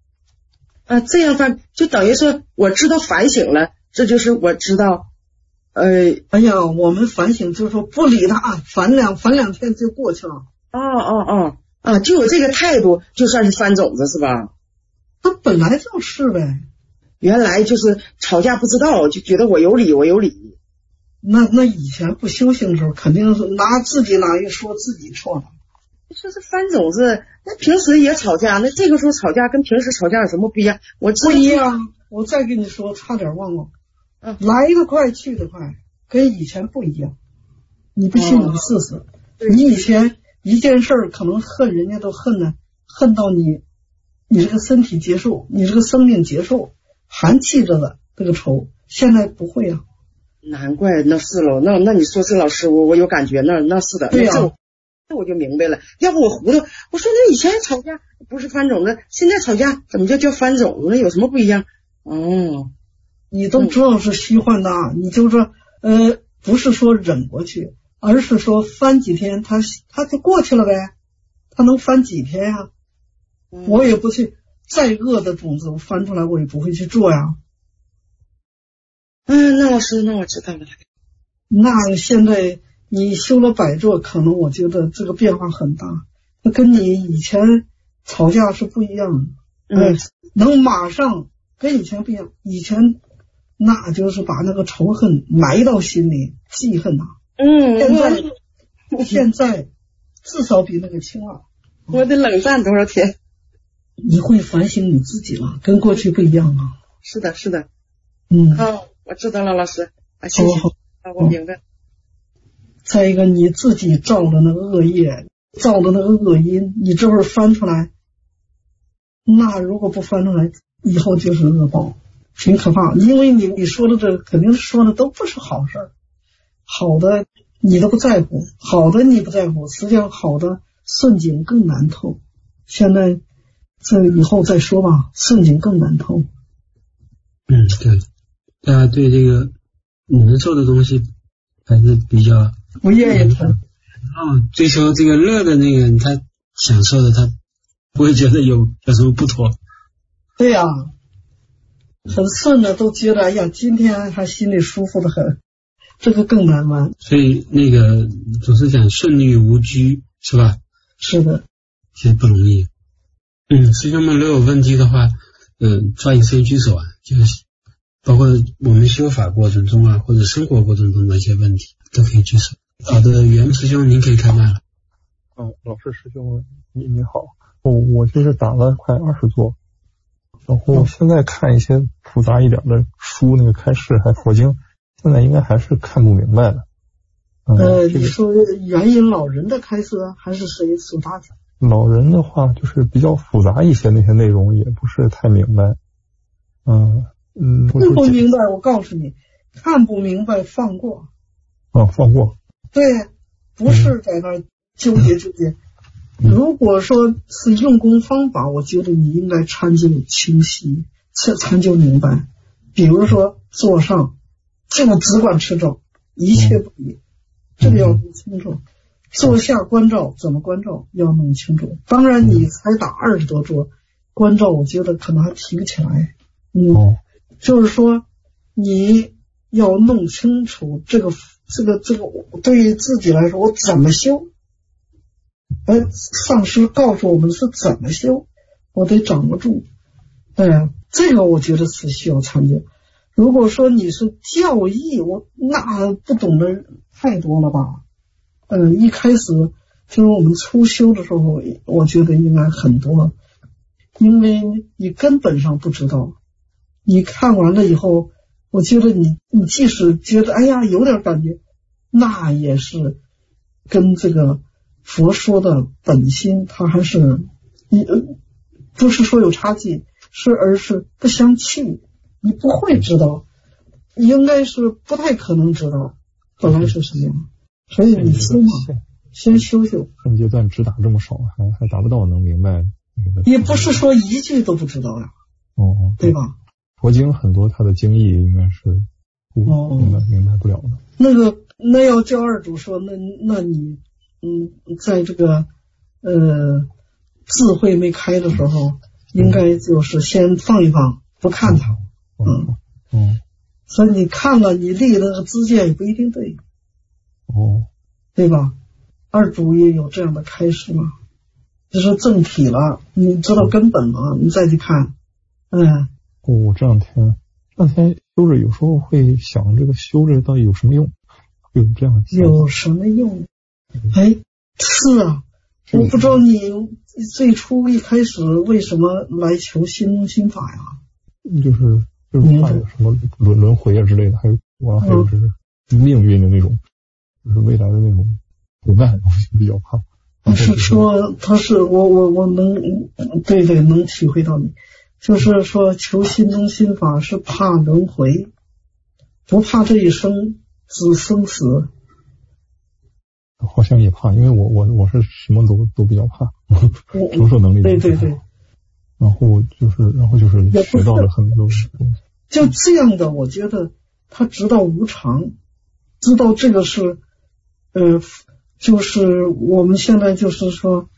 啊。 这样翻就等于是我知道反省了，这就是我知道哎呀，我们反省就是说不理他，反两天就过去了。 就有这个态度，就算是翻种子是吧？ 他本来就是呗。 原来就是吵架不知道，就觉得我有理。 那以前不修行的时候，肯定是自己拿一说自己错了。 说这翻种子，那平时也吵架，那这个时候吵架跟平时吵架有什么不一样？ 不一样。我再跟你说，差点忘了，来得快去得快，跟以前不一样。你不信你试试。你以前一件事可能恨人家都恨到你这个身体结束，你这个生命结束，还记着了这个仇。现在不会啊。 难怪那是喽，那你说这老师我有感觉，那是的。 对呀。 这我就明白了，要不我糊涂。我说那以前吵架不是翻种子，现在吵架怎么叫翻种子？有什么不一样？ 你都知道是虚幻的，你就说不是说忍过去，而是说翻几天他就过去了呗。他能翻几天呀？我也不去，再恶的种子我翻出来我也不会去做呀。 那老师，那我知道了。 那现在你修了百座，可能我觉得这个变化很大，那跟你以前吵架是不一样的。能马上跟以前不一样，以前那就是把那个仇恨埋到心里，记恨呐。现在至少比那个轻了。 我得冷战多少天？ 你会反省你自己了，跟过去不一样啊。 是的。我知道了，老师。谢谢。我明白。 再一个，你自己造的那个恶业，造的那个恶因，你这会儿翻出来，那如果不翻出来，以后就是恶报，挺可怕。因为你说的这肯定是说的都不是好事，好的你都不在乎，好的你不在乎，实际上好的顺境更难透。现在这以后再说吧，顺境更难透。 对，大家对这个能做的东西还是比较不愿意谈。 追求这个乐的那个人，他享受的，他不会觉得有什么不妥。 对呀，很顺的都觉得哎呀，今天还心里舒服的很，这个更难玩。 所以那个总是讲顺利无拘，是吧？ 是的， 其实不容易。师兄们如果有问题的话，抓紧时间举手啊，就是包括我们修法过程中啊，或者生活过程中的一些问题都可以举手。好的，袁师兄您可以开麦了。 老师师兄你好，我就是打了快20座，然后现在看一些复杂一点的书，那个开示还佛经，现在应该还是看不明白的。 你说原因老人的开示还是谁所打的？ 老人的话就是比较复杂一些，那些内容也不是太明白。 看不明白，我告诉你，看不明白放过。 放过。 对，不是在那纠结。如果说是用功方法，我觉得你应该参究清晰，参究明白。比如说坐上就只管持咒，一切不离，这个要弄清楚。坐下关照怎么关照要弄清楚。当然你才打20多座关照，我觉得可能还提不起来。就是说你要弄清楚这个对于自己来说我怎么修，上师告诉我们是怎么修，我得掌握住。这个我觉得是需要参究。如果说你是教义，那不懂得太多了吧。一开始就是我们初修的时候，我觉得应该很多，因为你根本上不知道。你看完了以后，我觉得你即使觉得哎呀有点感觉，那也是跟这个佛说的本心它还是不是说有差距，而是不相去。你不会知道，应该是不太可能知道本来是什么样。所以你修嘛，先修。 现阶段只打这么少，还达不到能明白。 也不是说一句都不知道呀。对吧？ 佛经很多它的经义应该是明白不了的。 那要叫二主说，那你在这个智慧没开的时候，应该就是先放一放，不看它。 所以你看了你立的那个知见也不一定对，对吧？二主也有这样的开示嘛，就是正体了，你知道根本了，你再去看， 我这两天修着，有时候会想这个修着到底有什么用，会有这样的想法。 有什么用？是啊，我不知道你最初一开始为什么来求心中心法呀？就是怕有什么轮回啊之类的，还有就是命运的那种，就是未来的那种苦难，我比较怕。 他是说，我能对能体会到你，就是说求心中心法是怕轮回，不怕这一生子生死。 好像也怕，因为我是什么都比较怕，承受能力。 对。 然后就是学到了很多东西。 就这样的，我觉得他知道无常，知道这个是，就是我们现在就是说，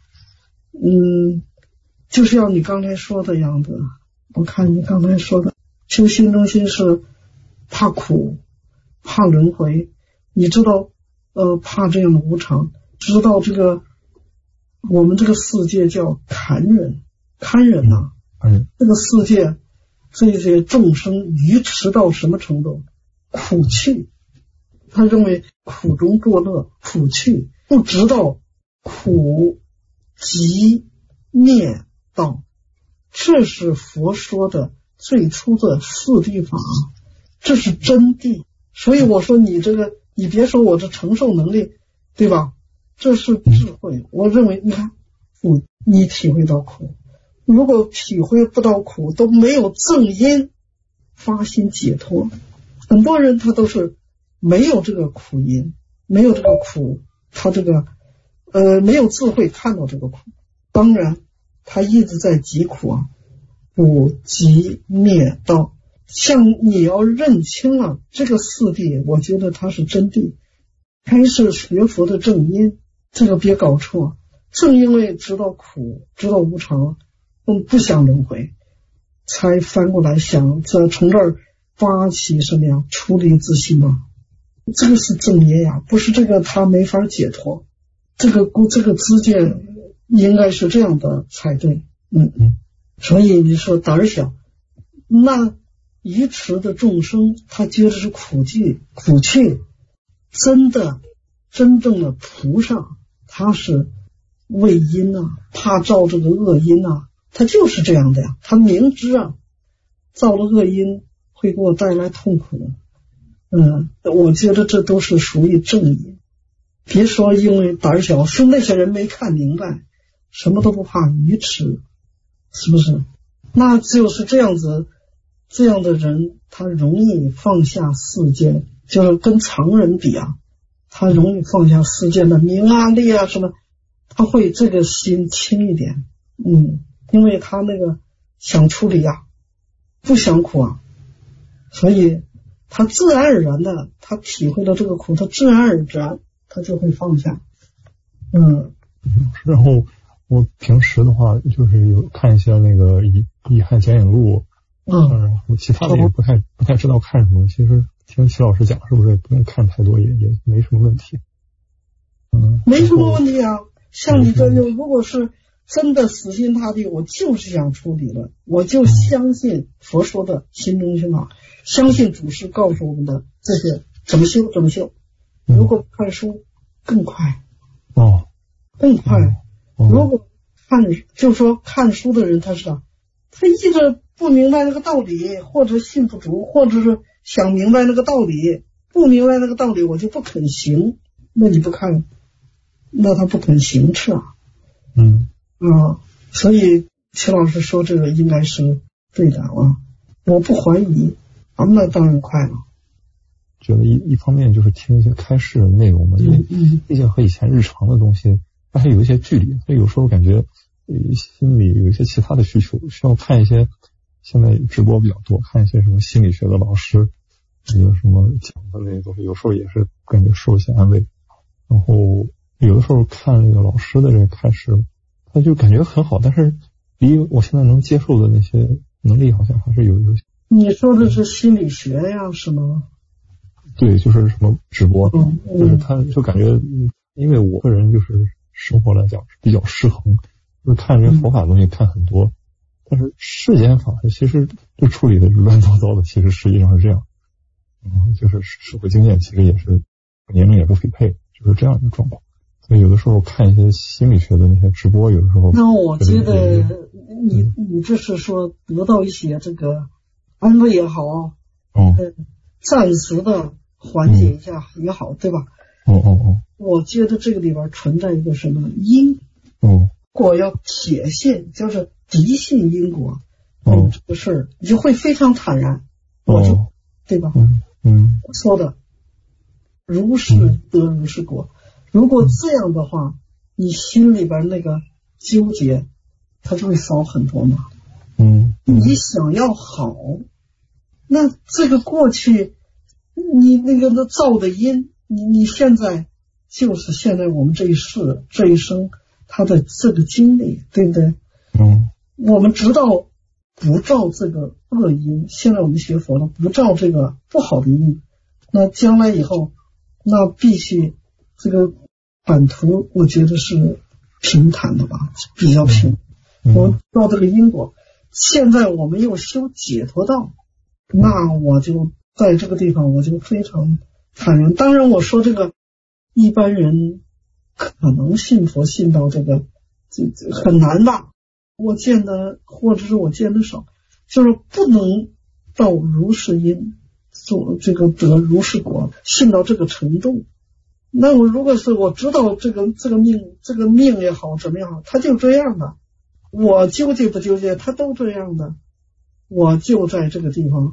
就是要你刚才说的样子。我看你刚才说的，修心中心是怕苦，怕轮回，你知道。怕这样的无常，知道这个我们这个世界叫堪忍呐，这个世界这些众生愚痴到什么程度？苦趣，他认为苦中作乐，苦趣，不知道苦集灭道，这是佛说的最初的四谛法，这是真谛。所以我说你这个。你别说我这承受能力，对吧？这是智慧。我认为，你看，你体会到苦，如果体会不到苦，都没有正因发心解脱。很多人他都是没有这个苦因，没有这个苦，他这个没有智慧看到这个苦。当然，他一直在疾苦啊，不疾灭道。像你要认清了这个四谛，我觉得它是真谛，还是学佛的正因，这个别搞错。正因为知道苦，知道无常，不想轮回，才翻过来想从这儿发起什么呀？出离之心嘛。这个是正业呀，不是这个他没法解脱。这个知见应该是这样的才对。所以你说胆小，那愚痴的众生，他觉得是苦趣，真正的菩萨，他是畏因啊，怕造这个恶因啊，他就是这样的呀。他明知啊，造了恶因会给我带来痛苦。我觉得这都是属于正因。别说因为胆小，是那些人没看明白，什么都不怕，愚痴，是不是？那就是这样子。这样的人他容易放下世间，就是跟常人比啊，他容易放下世间的名啊利啊什么，他会这个心轻一点。因为他那个想处理啊，不想苦啊，所以他自然而然的他体会到这个苦，他自然而然他就会放下。 然后我平时的话就是有看一些那个遗憾简影录。我其他的也不太知道看什么。其实听齐老师讲，是不是不用看太多，也没什么问题。 没什么问题啊。像你这种，如果是真的死心塌地，我就是想处理了，我就相信佛说的心中心法，相信祖师告诉我们的这些怎么修。如果看书更快，更快。如果就说看书的人，他一直不明白那个道理，或者信不足，或者是想明白那个道理，不明白那个道理我就不肯行，那你不看，那他不肯行持啊。所以齐老师说这个应该是对的啊，我不怀疑啊，那当然快了。 觉得一方面就是听一些开示的内容嘛，因为毕竟和以前日常的东西它还有一些距离，所以有时候感觉心里有一些其他的需求，需要看一些。现在直播比较多，看一些什么心理学的老师，有什么讲的那些东西，有时候也是感觉受一些安慰。然后有的时候看那个老师的这个开示，他就感觉很好，但是离我现在能接受的那些能力好像还是有你说的是心理学呀，是吗？ 对，就是什么直播，就是他就感觉，因为我个人就是生活来讲是比较失衡，就是看这佛法的东西看很多，但是世间法其实就处理的乱糟糟的，其实实际上是这样，就是社会经验其实也是年龄也不匹配，就是这样一个状况。所以有的时候看一些心理学的那些直播，有的时候那我觉得你这是说得到一些这个安慰也好，暂时的缓解一下也好，对吧？我觉得这个里边存在一个什么因果要铁信，就是笃信因果，这个事儿你就会非常坦然，对吧？说的如是得如是果。如果这样的话，你心里边那个纠结，它就会少很多嘛。你想要好，那这个过去你那个造的因，你现在就是现在我们这一世这一生他的这个经历，对不对？我们知道不造这个恶因，现在我们学佛了，不造这个不好的因，那将来以后那必须这个版图我觉得是平坦的吧，比较平。我知道这个因果，现在我们又修解脱道，那我就在这个地方我就非常坦然。当然我说这个一般人可能信佛信到这个很难吧，我见的或者是我见的少，就是不能到如是因做这个得如是果，信到这个程度。那我如果是我知道这个命也好怎么样，他就这样的，我纠结不纠结他都这样的，我就在这个地方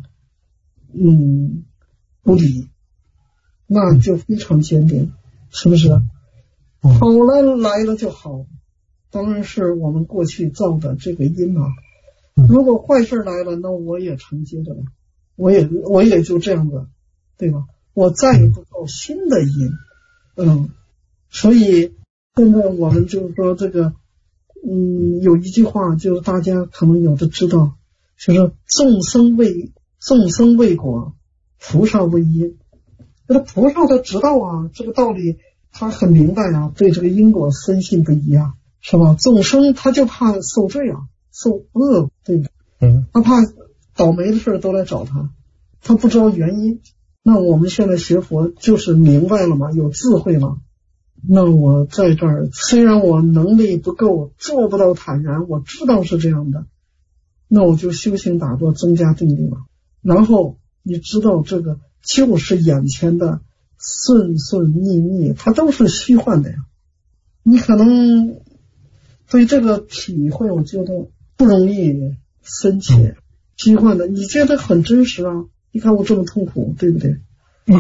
不理，那就非常坚定，是不是？好了来了就好，当然是我们过去造的这个因啊。如果坏事来了，那我也承接着了，我也就这样的，对吧？我再也不造新的因。所以现在我们就是说这个有一句话就是大家可能有的知道，就是众生为果，菩萨为因。这菩萨他知道啊，这个道理他很明白啊，对这个因果深信不疑啊，是吧？众生他就怕受罪啊，受恶，对不对？他怕倒霉的事都来找他，他不知道原因。那我们现在学佛就是明白了嘛，有智慧了。那我在这儿虽然我能力不够，做不到坦然，我知道是这样的，那我就修行打坐增加定力了。然后你知道这个就是眼前的顺顺逆逆，它都是虚幻的呀。你可能对这个体会我觉得不容易深切，虚幻的你觉得很真实啊，你看我这么痛苦，对不对？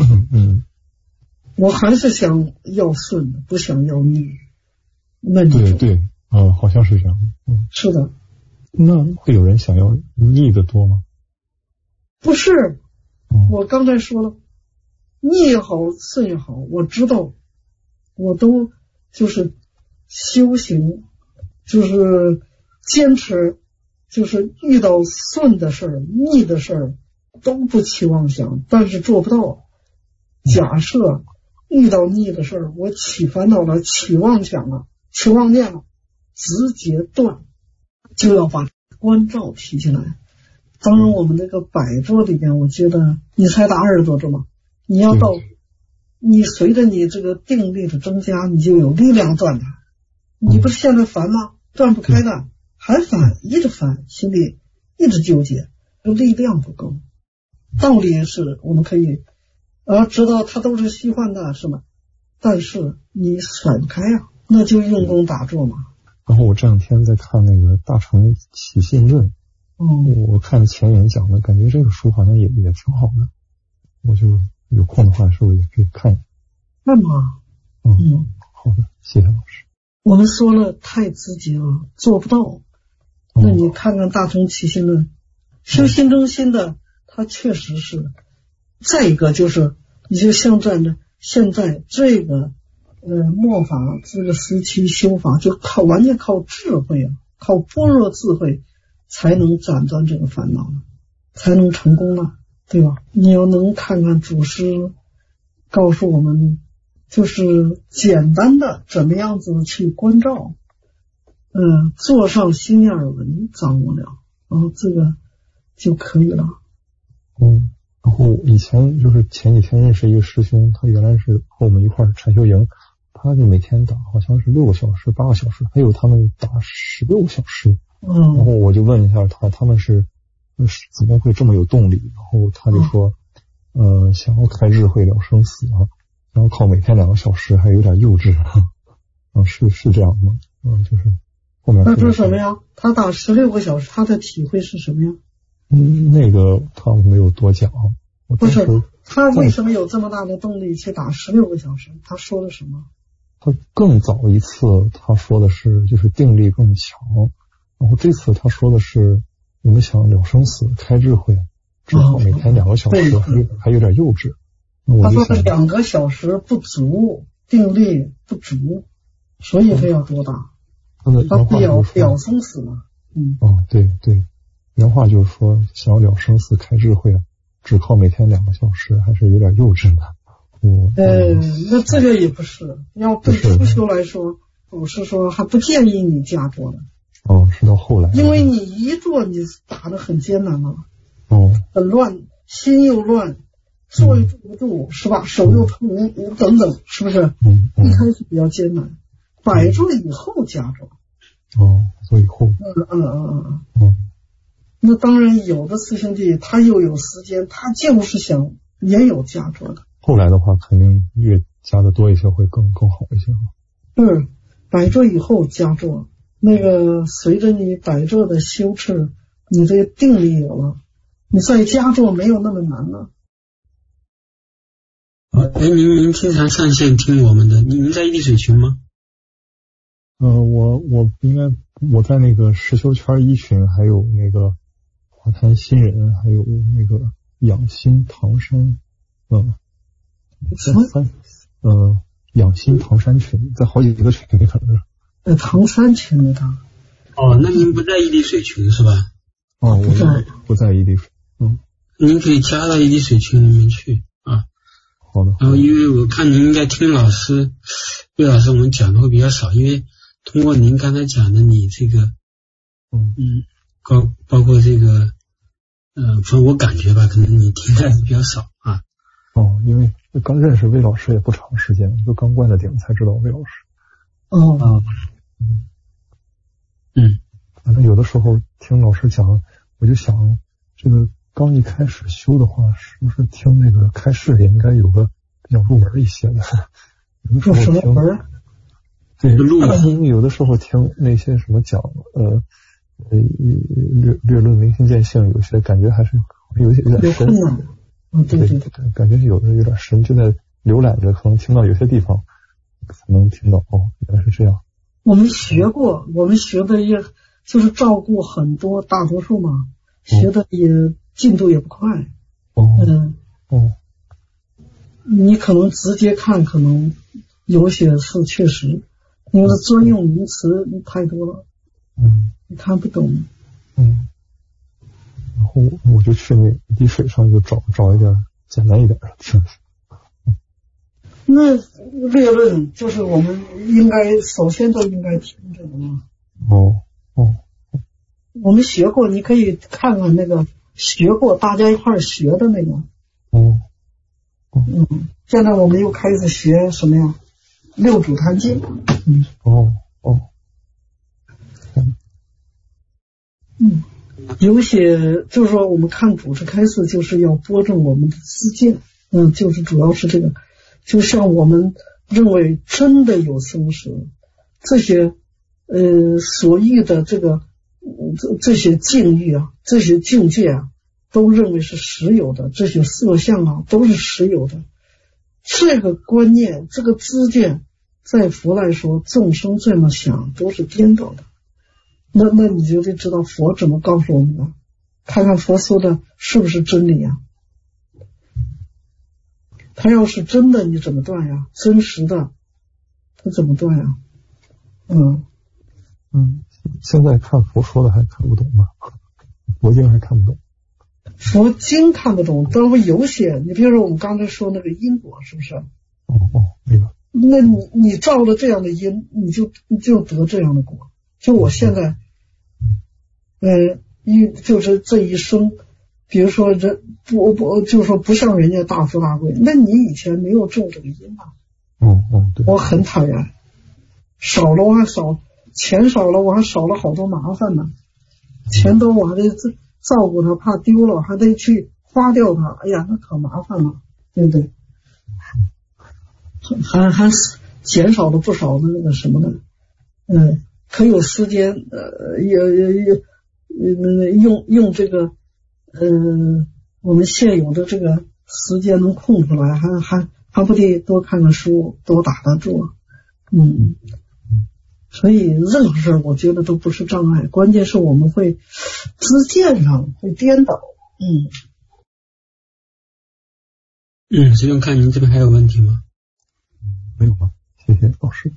我还是想要顺，不想要逆。那你对，好像是这样。 是的。 那会有人想要逆的多吗？ 不是，我刚才说了，逆也好，顺也好，我知道，我都就是修行，就是坚持，就是遇到顺的事儿、逆的事儿都不期妄想，但是做不到。假设遇到逆的事儿，我起烦恼了，起妄想了，起妄念了，直接断，就要把关照提起来。当然我们这个摆桌里边，我觉得你才打20多桌嘛，你要到你随着你这个定力的增加，你就有力量断它。你不是现在烦吗？断不开的，还烦，一直烦，心里一直纠结，这力量不够。道理是我们可以知道它都是虚幻的，是吗？但是你甩不开啊，那就用功打坐嘛。 然后我这两天在看那个《大乘起信论》，我看前言讲的，感觉这个书好像也挺好的，我就有空的话是不是也可以看一下？ 那么好的，谢谢老师。 我们说了太直接了，做不到。那你看看《大乘起信论》，修心中心的，它确实是。再一个就是，你就像现在这个末法这个时期修法，就完全靠智慧啊，靠般若智慧才能斩断这个烦恼了。 才能成功呢，对吧？你要能看看祖师告诉我们，就是简单的怎么样子去关照，坐上心念耳闻掌握了，然后这个就可以了。 然后以前就是前几天认识一个师兄，他原来是和我们一块儿禅修营，他就每天打好像是6个小时、8个小时，还有他们打16个小时。然后我就问一下他们是怎么会这么有动力？然后他就说，想要开智慧了生死啊，然后靠每天2个小时，还有点幼稚啊，是这样吗？就是后面那是什么呀？他打16个小时，他的体会是什么呀？ 那个他没有多讲。 不是，他为什么有这么大的动力去打16个小时？他说了什么？ 他更早一次他说的是就是定力更强，然后这次他说的是我们想了生死开智慧，只好每天2个小时，还有点幼稚。 他说的2个小时不足，定力不足，所以他要多打。他不要了生死嘛。 对对，原话就是说想要了生死开智慧，只靠每天2个小时，还是有点幼稚的。 那这个也不是，要对初修来说，我是说还不建议你加坐的。 是到后来， 因为你一坐你打得很艰难了，很乱，心又乱，坐又坐不住，是吧？手又疼等等，是不是？一开始比较艰难，摆坐以后加坐。 坐以后。 那当然，有的师兄弟他又有时间，他就是想也有加坐的。 后来的话，肯定越加的多一些会更好一些。 摆坐以后加坐，那个随着你摆坐的修持，你这个定力有了，你再加坐没有那么难了。 您经常上线听我们的，您在异地水群吗？ 我应该我在那个实修圈1群，还有那个华坛新人，还有那个养心唐山，养心唐山群，在好几个群里可能是。 唐山群里头。 那您不在异地水群是吧？ 我不在异地水。 您可以加到异地水群里面去啊。 好的。 然后因为我看您应该听魏老师我们讲的会比较少，因为通过您刚才讲的你这个包括这个反正我感觉吧，可能你听的还是比较少啊。 因为刚认识魏老师也不长时间，就刚灌的顶才知道魏老师。反正有的时候听老师讲，我就想这个刚一开始修的话，是不是听那个开示也应该有个比较入门一些的？有的时候听对，因为有的时候听那些什么讲略论明心见性，有些感觉还是有点深。对，感觉有点深，就在浏览着，可能听到有些地方才能听到原来是这样。 我们学过，我们学的也就是照顾很多大多数嘛，学的也进度也不快。你可能直接看，可能有些是确实，因为专用名词太多了，你看不懂。 然后我就去那滴水上就找一点简单一点的听。 那略论就是我们应该首先都应该听这个嘛。我们学过，你可以看看那个学过大家一块儿学的那个。现在我们又开始学什么呀？六祖坛经。有些就是说我们看祖师开示就是要拨正我们的知见，就是主要是这个，就像我们认为真的有生死，这些所遇的这些境遇啊，这些境界啊，都认为是实有的，这些色相啊都是实有的。这个观念，这个知见，在佛来说，众生这么想都是颠倒的。那你就得知道佛怎么告诉我们的，看看佛说的是不是真理啊？他要是真的，你怎么断呀？真实的，他怎么断呀？ 现在看佛说的还看不懂吗？佛经还看不懂。 佛经看不懂，但是有些，你比如说我们刚才说那个因果，是不是？ 明白。 那你照了这样的因，你就得这样的果。就我现在，就是这一生，比如说我就是说不像人家大富大贵，那你以前没有种这个因啊。 对。 我很讨厌，少了我还少，钱少了我还少了好多麻烦呢。钱多我还得照顾他，怕丢了还得去花掉它，哎呀，那可麻烦了，对不对？还减少了不少的那个什么呢？可有时间用这个我们现有的这个时间能空出来，还不得多看看书，多打打坐，所以任何事儿我觉得都不是障碍，关键是我们会知见上会颠倒。 师兄，看您这边还有问题吗？ 没有了，谢谢老师。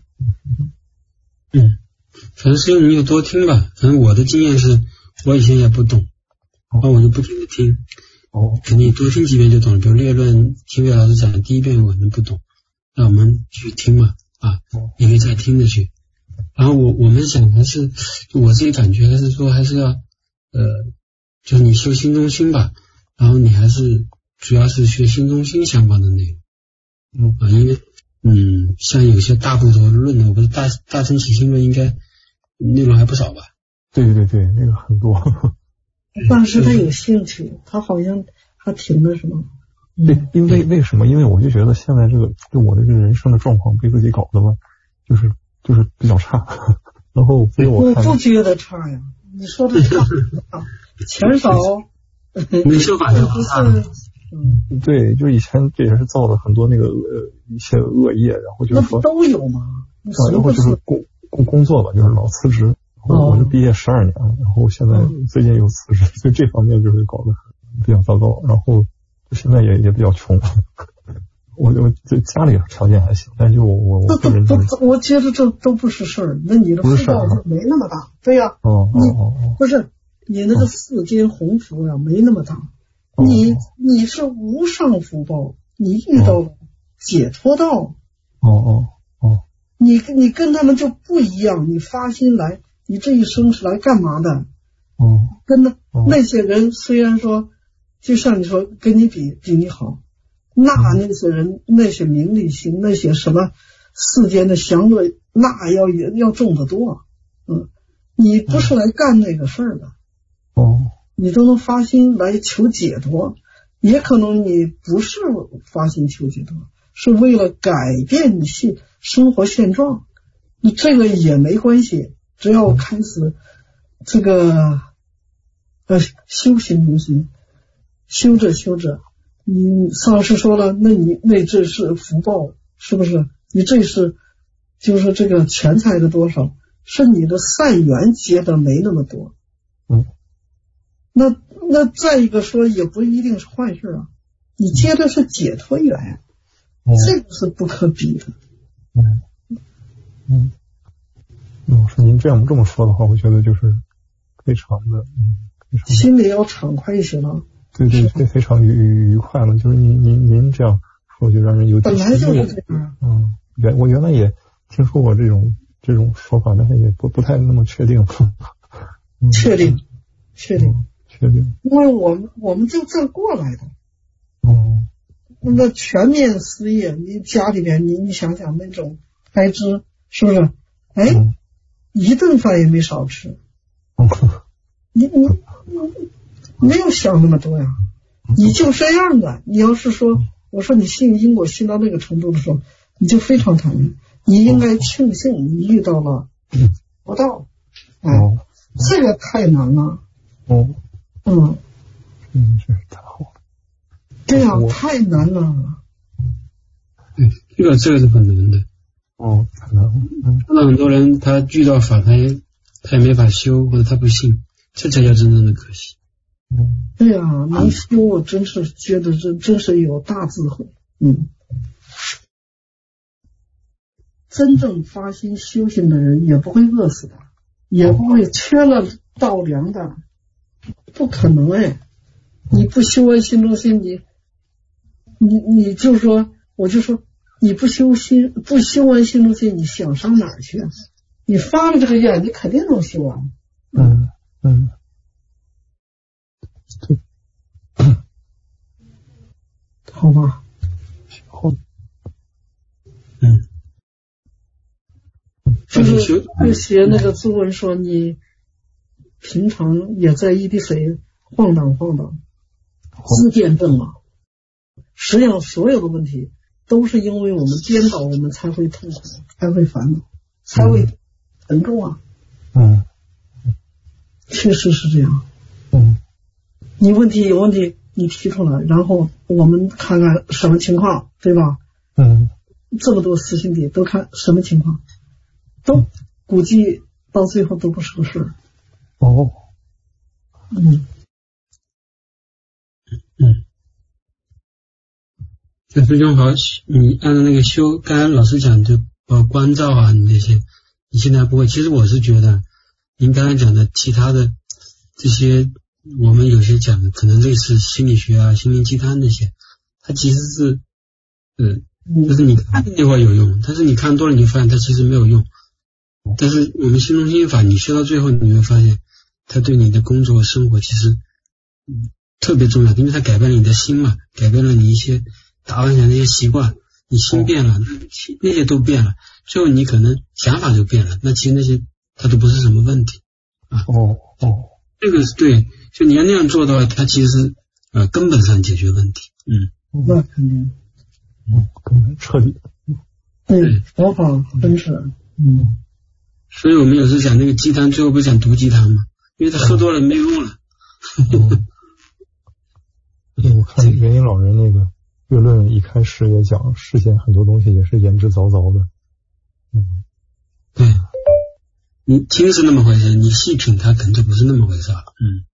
反正师兄你就多听吧，反正我的经验是我以前也不懂，然后我就不停的听，肯定多听几遍就懂了。比如列论听魏老师讲第一遍我可能不懂，那我们去听嘛，也可以再听着去。然后我们想还是就我自己感觉还是说还是要就是你修心中心吧，然后你还是主要是学心中心相关的内容。因为像有些大部头论的，我不是大乘起心论应该内容还不少吧？ 对，那个很多。 但是他有兴趣，他好像还挺那什么。 对，因为什么？因为我就觉得现在就我的这个人生的状况被自己搞的吧，就是比较差。然后所以我不觉得差呀，你说的差，钱少， 没修法就不差。 对，就以前这也是造了很多那个一些恶业，然后就是说那都有嘛。 然后就是工作吧，就是老辞职，然后我就毕业12年了，然后现在最近又辞职，所以这方面就是搞得比较糟糕，然后现在也比较穷。我就家里条件还行，但就我个人我觉得这都不是事儿。那你的福报没那么大，对呀。不是你那个世间鸿福呀，没那么大。你是无上福报，你遇到了解脱道。你跟他们就不一样，你发心来，你这一生是来干嘛的？跟那些人虽然说，就像你说跟你比你好。那些人那些名利心，那些什么世间的享乐，那要重得多。你不是来干那个事儿的。你都能发心来求解脱，也可能你不是发心求解脱，是为了改变你生活现状，你这个也没关系，只要开始这个修行中心，修着。你上师说了，那这是福报，是不是？你这是就是这个钱财的多少，是你的善缘结的没那么多。那再一个说也不一定是坏事啊，你接的是解脱缘，这个是不可比的。 老师您这么说的话，我觉得就是非常的心里要敞快一些了。 对，非常愉快了。就是您这样说，就让人有点本来就是这样。 我原来也听说过这种说法，但是也不太那么确定。 确定，因为我们就这过来的。那全面失业，你家里边你想想那种开支，是不是？一顿饭也没少吃。你没有想那么多呀，你就这样的。你要是说，我说你信因果信到那个程度的时候，你就非常讨厌。你应该庆幸你遇到了佛道。这个太难了。 这是太好了。 对呀，太难了。 这个是很难的。 太难了。 那很多人他遇到法他也没法修，或者他不信，这才叫真正的可惜。 对呀，能修我真是觉得真是有大智慧。真正发心修行的人也不会饿死的，也不会缺了稻粮的，不可能。 你不修完心中心，你就说，我就说你不修完心中心，你想上哪儿去？你发了这个愿，你肯定能修完。 对， 好吧。 好。 就是写那个作文说你平常也在一滴水晃荡，自见正了。实际上所有的问题都是因为我们颠倒，我们才会痛苦，才会烦恼，才会沉重啊。确实是这样。你有问题你提出来，然后我们看看什么情况，对吧？这么多私信地都看什么情况，都估计到最后都不是个事儿。 那师兄好，你按照那个修，刚才老师讲就关照啊，你那些你现在不会。其实我是觉得您刚才讲的其他的这些，我们有些讲的可能类似心理学啊、心灵鸡汤那些，它其实是就是你看那会儿有用，但是你看多了你就发现它其实没有用。但是我们心中心法，你修到最后你会发现，它对你的工作生活其实特别重要，因为它改变了你的心嘛，改变了你一些打扮起来那些习惯，你心变了，那些都变了，最后你可能想法就变了，那其实那些它都不是什么问题啊。这个是对，就你要那样做的话，它其实根本上解决问题。 那肯定。 根本彻底。 对，佛法真是。 所以我们有时候讲那个鸡汤，最后不是讲毒鸡汤吗？因为他喝多了没用了。 我看元音老人那个岳论一开始也讲，世间很多东西也是言之凿凿的。 对，你听是那么回事，你细品它可能就不是那么回事了。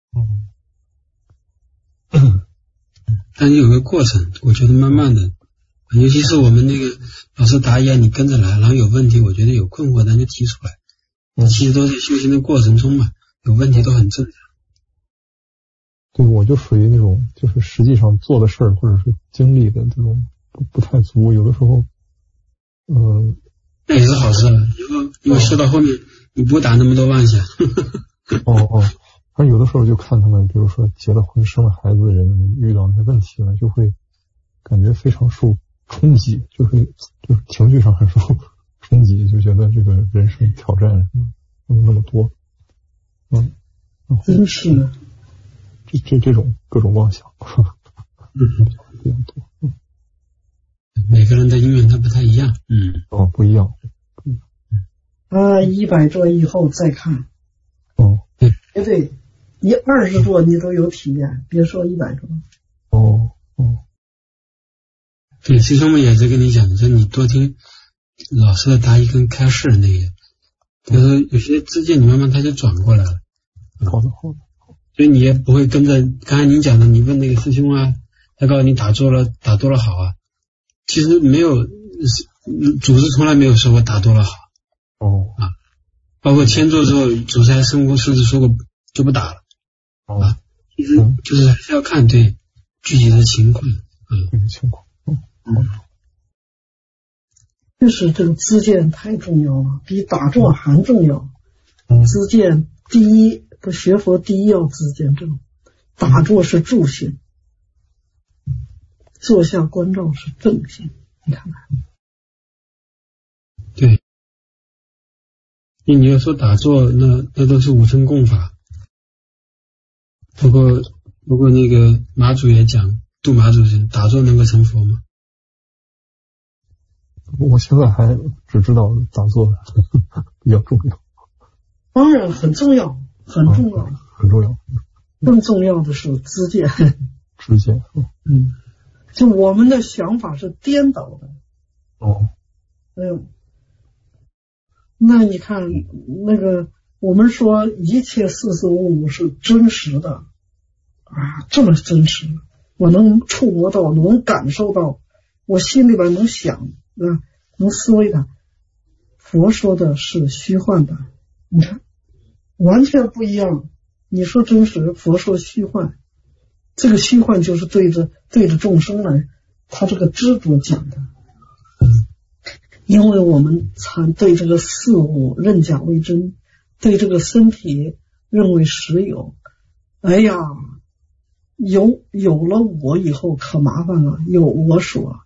但你有个过程，我觉得慢慢的，尤其是我们那个老师答疑，你跟着来，然后有问题，我觉得有困惑咱就提出来。其实都在修行的过程中嘛，有问题都很正常。 对，我就属于那种就是实际上做的事儿或者是经历的这种不太足，有的时候那也是好事了，以后修到后面你不打那么多妄想。 反正有的时候就看他们，比如说结了婚生了孩子的人遇到那些问题了，就会感觉非常受冲击，就是情绪上很受冲击，就觉得这个人生挑战那么多。 真是的。 这种各种妄想。比较多。 每个人的因缘它不太一样。 不一样。 100座以后再看。对，你20座你都有体验，别说100座。 对，师兄们也是跟你讲的，说你多听老师的答疑跟开示那个，就是有些知见你慢慢它就转过来了。 好的。 所以你也不会跟着刚才您讲的，你问那个师兄啊，他告诉你打多了好啊，其实没有，祖师从来没有说过打多了好。包括签座之后，祖师还甚至说过就不打了。其实就是还是要看对具体的情况。 就是这个知见太重要了，比打坐还重要。知见第一，学佛第一要知见正，打坐是助心，坐下观照是正心。你看看。 对，你要说打坐，那都是五乘共法。不过那个马祖也讲，度马祖是打坐能够成佛吗？ 我现在还只知道打坐比较重要。 当然很重要。更重要的是知见。就我们的想法是颠倒的。那你看那个我们说一切事事物物是真实的这么真实，我能触摸到，能感受到，我心里边能想能思维的。佛说的是虚幻的，你看完全不一样。你说真实，佛说虚幻， 这个虚幻就是对着众生来，他这个执着讲的。因为我们才对这个事物认假为真，对这个身体认为实有。哎呀，有了我以后可麻烦了，有我所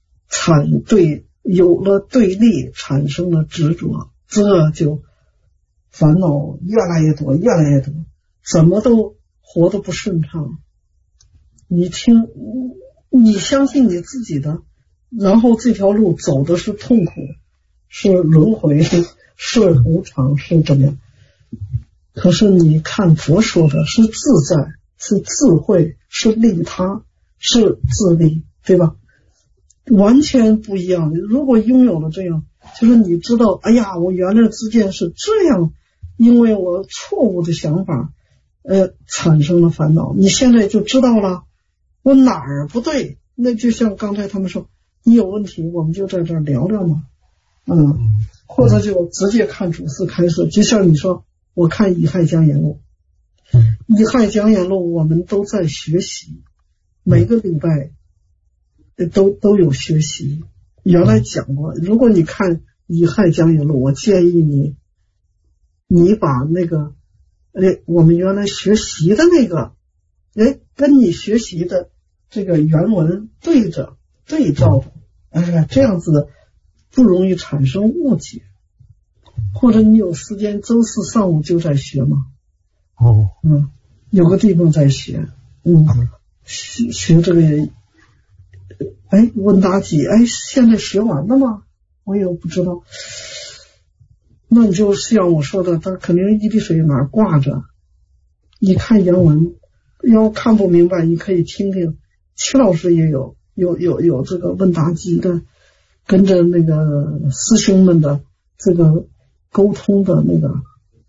有了对立，产生了执着，这就烦恼越来越多，怎么都活得不顺畅。你相信你自己的，然后这条路走的是痛苦，是轮回，是无常，是怎么样？可是你看佛说的是自在，是智慧，是利他，是自利，对吧？完全不一样。如果拥有了这样，就是你知道，哎呀，我原来之间是这样，因为我错误的想法产生了烦恼，你现在就知道了我哪儿不对。那就像刚才他们说，你有问题我们就在这儿聊聊嘛，或者就直接看主事开示。就像你说我看乙亥讲演录，乙亥讲演录我们都在学习，每个礼拜都有学习。原来讲过，如果你看乙亥讲演录，我建议你把那个我们原来学习的那个跟你学习的这个原文对照的，这样子不容易产生误解。或者你有时间周四上午就在学嘛，有个地方在学，学这个问答集，现在学完了吗？我也不知道。那你就像我说的，他肯定一滴水哪儿挂着，你看原文，要看不明白你可以听听，齐老师也有这个问答集的，跟着那个师兄们的这个沟通的那个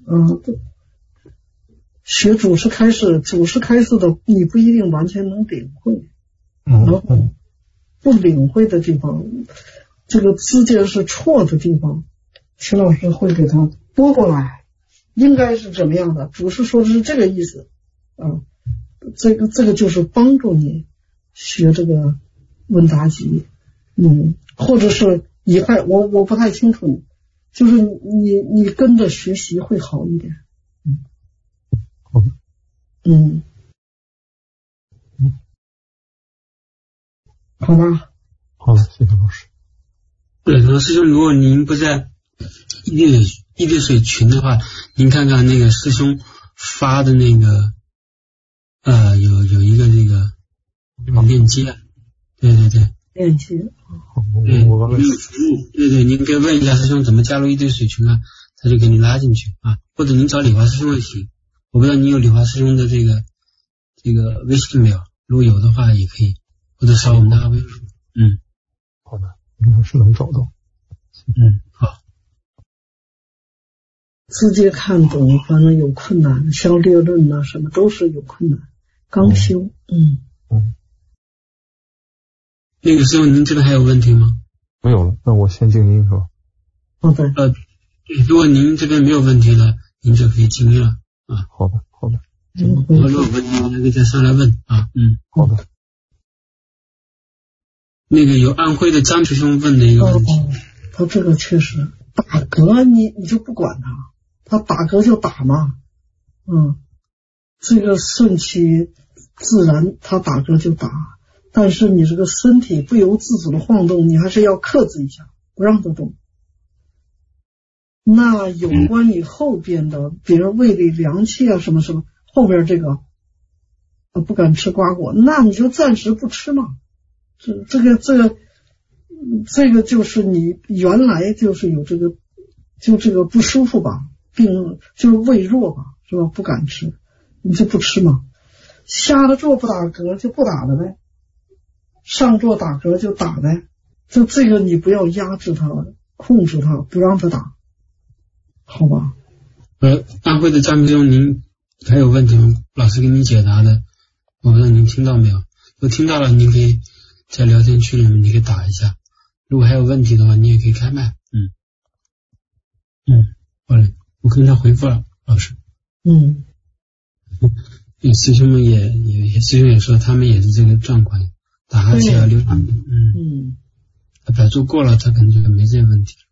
学主持开示的，你不一定完全能领会，然后不领会的地方，这个知见是错的地方，齐老师会给他拨过来，应该是怎么样的，主持说的是这个意思这个就是帮助你学这个问答集，或者是以后我不太清楚，就是你跟着学习会好一点。好吧。 好了，谢谢老师。 对，然后师兄，如果您不在一滴水群的话，您看看那个师兄发的那个有一个那个链接，对链接， 对，您可以问一下师兄怎么加入一滴水群啊，他就给你拉进去啊，或者您找李华师兄也行，我不知道你有李华师兄的这个微信没有，如果有的话也可以，或者扫我们的微信。 好的，应该是能找到。 好。 直接看懂，反正有困难，像列论啊什么都是有困难，刚修。 那个师兄，您这边还有问题吗？ 没有了，那我先静音是吧？ 好的。 如果您这边没有问题了，您就可以静音了啊。 好的。 如果有问题，您可以再上来问啊。 好的。 那个有安徽的张师兄问的一个问题， 他这个确实打嗝，你就不管他打嗝就打嘛，这个顺其自然，他打嗝就打，但是你这个身体不由自主的晃动，你还是要克制一下，不让它动。那有关于后边的，比如胃里凉气啊什么什么，后边这个不敢吃瓜果，那你就暂时不吃嘛。这个就是你原来就是有这个不舒服吧，病就是胃弱吧，是吧？不敢吃，你就不吃嘛。下了座不打嗝就不打了呗，上座打嗝就打呗，就这个你不要压制它，控制它，不让它打，好吧？ 安徽的张师兄，您还有问题吗？老师给您解答的，我不知道您听到没有？如果听到了，您可以在聊天区里面你可以打一下，如果还有问题的话，你也可以开麦。好嘞，我看他回复了，老师。 师兄们师兄也说他们也是这个状况，打哈欠啊流汗，百度过了他可能就没这个问题，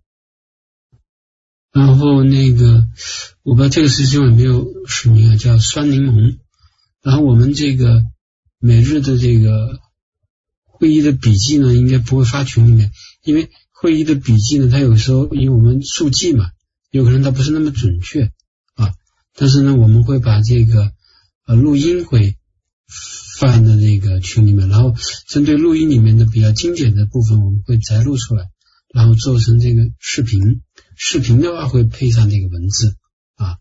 然后那个我不知道这个师兄有没有署名啊，叫酸柠檬。然后我们这个每日的这个会议的笔记呢，应该不会发群里面，因为会议的笔记呢，它有时候因为我们速记嘛，有可能它不是那么准确啊。但是呢，我们会把这个录音会放在这个群里面，然后针对录音里面的比较经典的部分，我们会摘录出来，然后做成这个视频。视频的话会配上这个文字啊。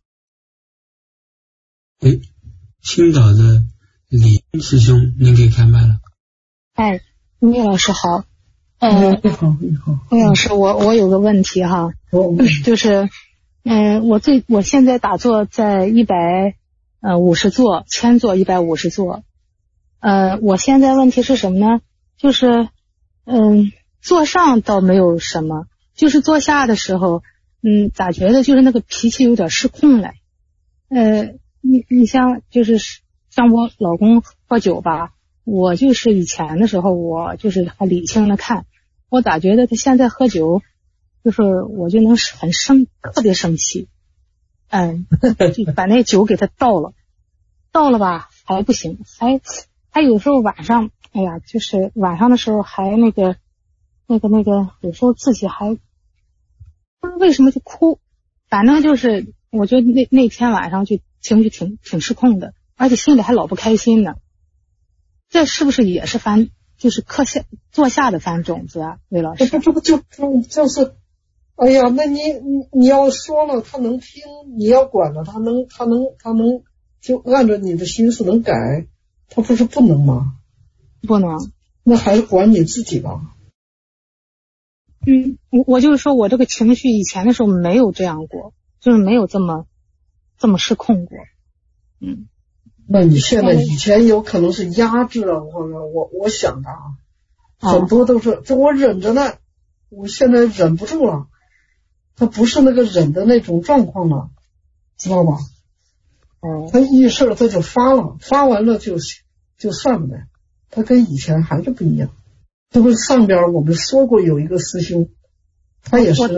青岛的李师兄，您可以开麦了。 聂老师好。 你好。 聂老师，我有个问题哈，就是我现在打坐在150坐，千坐150坐。我现在问题是什么呢？就是坐上倒没有什么，就是坐下的时候，咋觉得就是那个脾气有点失控了。你像我老公喝酒吧，我就是以前的时候我就是还理性的看，我咋觉得他现在喝酒，就是我就能特别生气，就把那酒给他倒了吧还不行，还有时候晚上，哎呀，就是晚上的时候还那个，有时候自己还不知道为什么就哭，反正就是我觉得那天晚上就情绪挺失控的，而且心里还老不开心呢。这是不是也是就是坐下的翻种子啊，魏老师？ 这不就是，哎呀，那你要说了他能听，你要管了他能就按照你的心思能改，他不是不能吗？ 不能， 那还是管你自己吧。 我就是说我这个情绪以前的时候没有这样过，就是没有这么失控过。 那你现在以前有可能是压制了，或者我想的很多都是这我忍着呢，我现在忍不住了，他不是那个忍的那种状况了，知道吧？他一事他就发了，发完了就算了呗，他跟以前还是不一样。这不是上边我们说过有一个师兄，他也是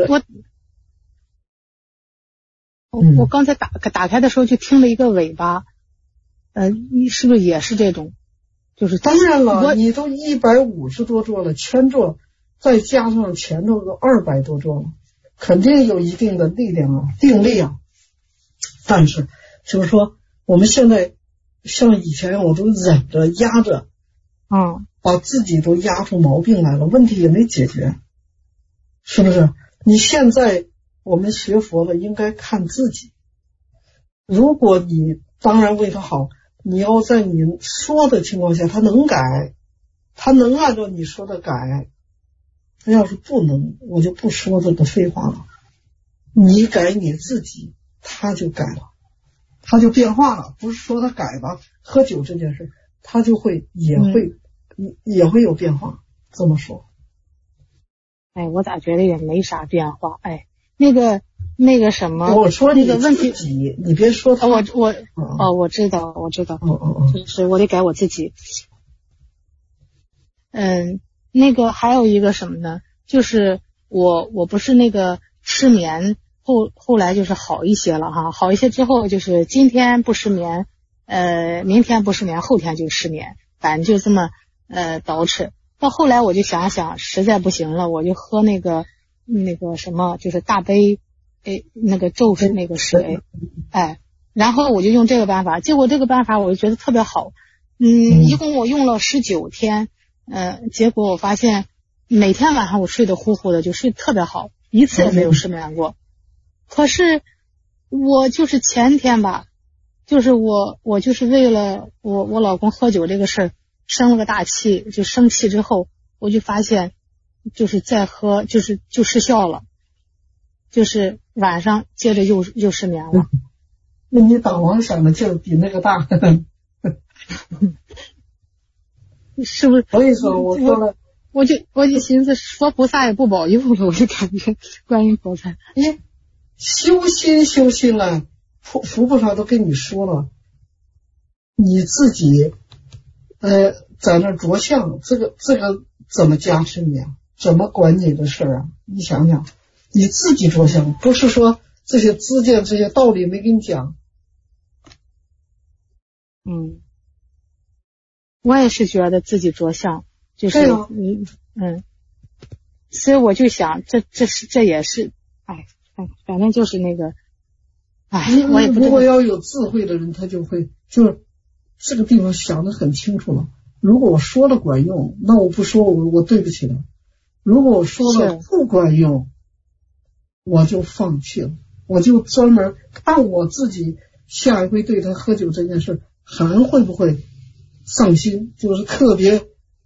我刚才打开的时候就听了一个尾巴，你是不是也是这种？就是当然了，你都150多座了，1000座，再加上前头的200多座了，肯定有一定的力量啊，定力啊。但是就是说，我们现在像以前我都忍着压着，把自己都压出毛病来了，问题也没解决，是不是？你现在我们学佛的应该看自己，如果你当然为他好，你要在你说的情况下他能改，他能按照你说的改，他要是不能，我就不说这个废话了。你改你自己，他就改了，他就变化了，不是说他改吧，喝酒这件事他就会也会有变化，这么说。 我咋觉得也没啥变化。那个什么， 我说那个问题， 你别说他。 我知道，就是我得改我自己。那个还有一个什么呢？就是我不是那个失眠，后来就是好一些了哈，好一些之后就是今天不失眠，明天不失眠，后天就失眠，反正就这么捯饬。到后来我就想实在不行了，我就喝那个什么，就是大杯那个咒是那个水，然后我就用这个办法，结果这个办法我就觉得特别好。一共我用了19天，结果我发现每天晚上我睡得呼呼的，就睡得特别好，一次也没有失眠过。可是我就是前天吧，就是我就是为了我老公喝酒这个事儿生了个大气，就生气之后，我就发现就是再喝就失效了，就是晚上接着又失眠了。 那你导王想的就比那个大。 是不是？ 所以说我说了， 我就寻思佛菩萨也不保佑了，我就感觉观音菩萨， 修心了，佛菩萨都跟你说了， 你自己在那着相，这个怎么加持你啊？怎么管你的事啊？你想想，你自己着相，不是说这些知见这些道理没跟你讲。 我也是觉得自己着相，就是你所以我就想，这也是，反正就是那个，我也不知道。 如果要有智慧的人，他就会就是这个地方想得很清楚了。如果我说了管用，那我不说我对不起了。如果我说了不管用，我就放弃了，我就专门看我自己下一回对他喝酒这件事还会不会上心，就是特别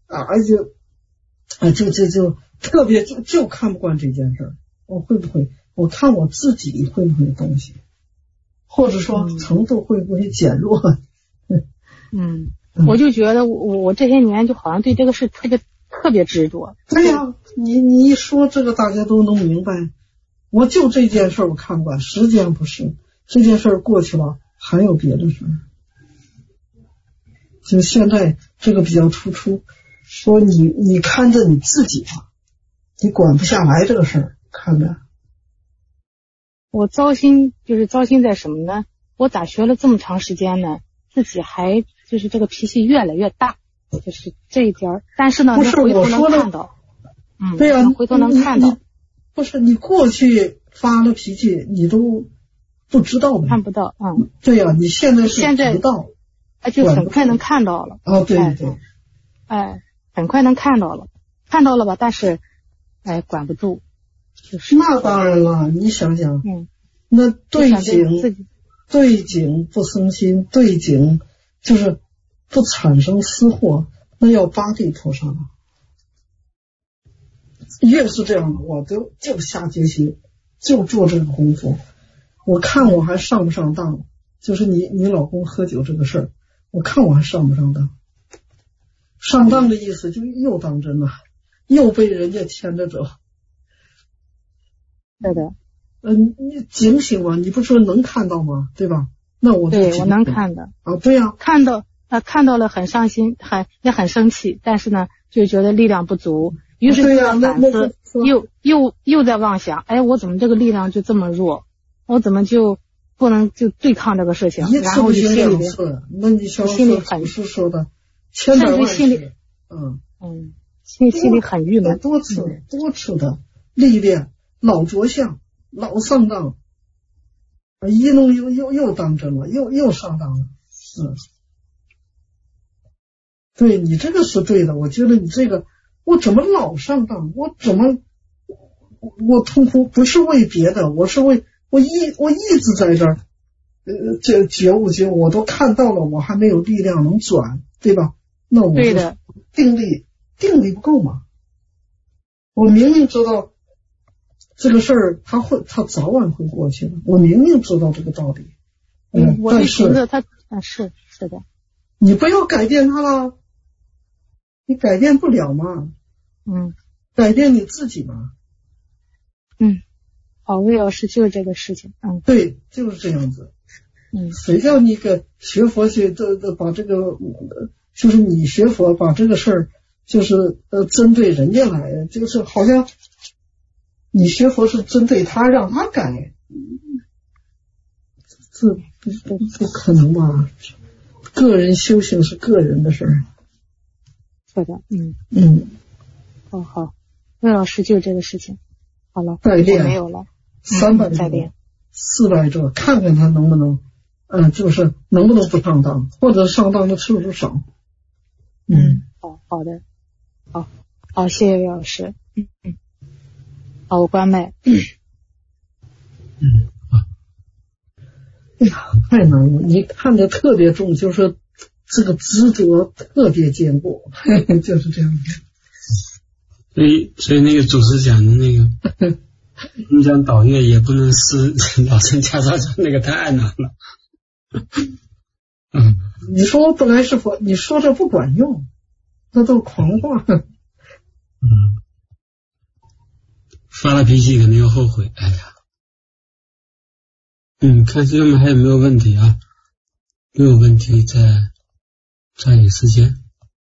就特别就看不惯这件事，我会不会？我看我自己会不会有东西，或者说程度会不会减弱？ 我就觉得我这些年就好像对这个事特别执着。 对呀，你一说这个大家都能明白。我就这件事我看不惯，实际上不是，这件事过去了，还有别的事。就现在这个比较突出，说你看着你自己吧，你管不下来这个事儿，看着。 我糟心在什么呢？我咋学了这么长时间呢？自己还就是这个脾气越来越大，就是这一点。但是呢， 不是回头能看到， 对呀， 回头能看到。 不是你过去发了脾气，你都不知道的， 看不到， 对呀，你现在是知道， 就很快能看到了。 对， 很快能看到了吧？但是，管不住。 那当然了，你想想，那对景不生心，对景就是不产生私货，那要八地菩萨了。越是这样的，我就下决心，就做这个功夫。我看我还上不上当，就是你老公喝酒这个事儿，我看我还上不上当。上当的意思就又当真了，又被人家牵着走。 对的。 你警醒嘛，你不说能看到吗？对吧？那我对我能看的啊，对呀， 看到了很伤心，也很生气，但是呢，就觉得力量不足，于是反思，又在妄想，我怎么这个力量就这么弱？我怎么就不能就对抗这个事情？然后就心里那你像心里很是说的，千百万心里心里很郁闷， 多次的历练，老着相，老上当，一弄又当真了，又上当了。对，你这个是对的，我觉得你这个，我怎么老上当？我痛苦不是为别的，我是为我一直在这儿，这觉悟我都看到了，我还没有力量能转，对吧？那我对的定力不够嘛。我明明知道这个事儿，他早晚会过去的，我明明知道这个道理。 我就觉得他是的。 你不要改变他了，你改变不了嘛。改变你自己嘛。 魏老师就是这个事情。 对，就是这样子。谁叫你给学佛去把这个，就是你学佛把这个事儿，就是针对人家来，就是好像你学佛是针对他让他改，这不可能吧？个人修行是个人的事儿。 是的，好，魏老师就这个事情。好了， 再练没有了 ，300 再练 400周，看看他能不能，就是能不能不上当，或者上当的次数少。 好的，好，谢谢魏老师。好，我关麦。 哎呀，太难了！你看得特别重，就是说这个执着特别坚固，就是这样的。 所以那个祖师讲的那个你讲导乐也不能是老生驾照，那个太难了。 你说不来是佛，你说这不管用，那都狂话。 发了脾气肯定要后悔。哎呀，看师兄们还有没有问题啊？没有问题再抓紧时间。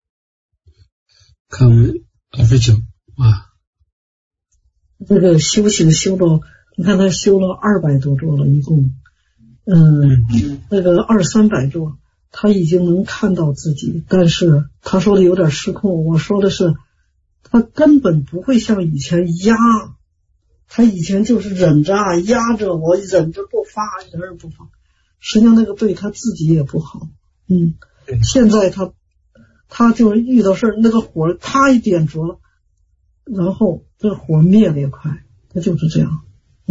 看我们29啊， 这个修行修到，你看他修了200多座了，一共，那个200-300座，他已经能看到自己，但是他说的有点失控，我说的是，他根本不会像以前压，他以前就是忍着压着，我忍着不发，忍而不发，实际上那个对他自己也不好，现在他就遇到事儿，那个火啪一点着了，然后这火灭得也快，他就是这样。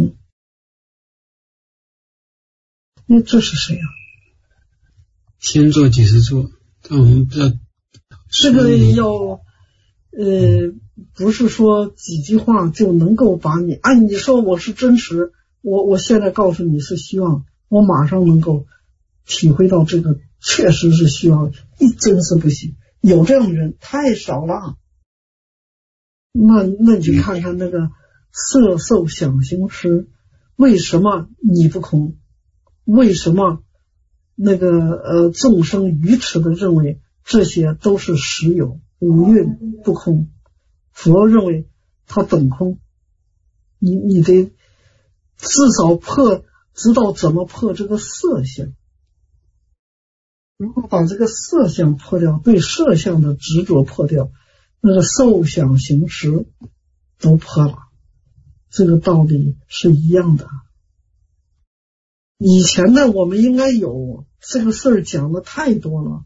那这是谁啊？ 先做几十座，但我们不知道这个要不是说几句话就能够把你你说我是真实，我现在告诉你是希望，我马上能够体会到这个确实是希望，真是不行。有这样的人太少了，那你去看看那个色受想行识，为什么你不空？为什么那个众生愚痴的认为这些都是实有，五蕴不空？佛认为它本空，你得至少知道怎么破这个色相。如果把这个色相破掉，对色相的执着破掉，那个受想行识都破了，这个道理是一样的。以前呢我们应该有这个事儿讲的太多了，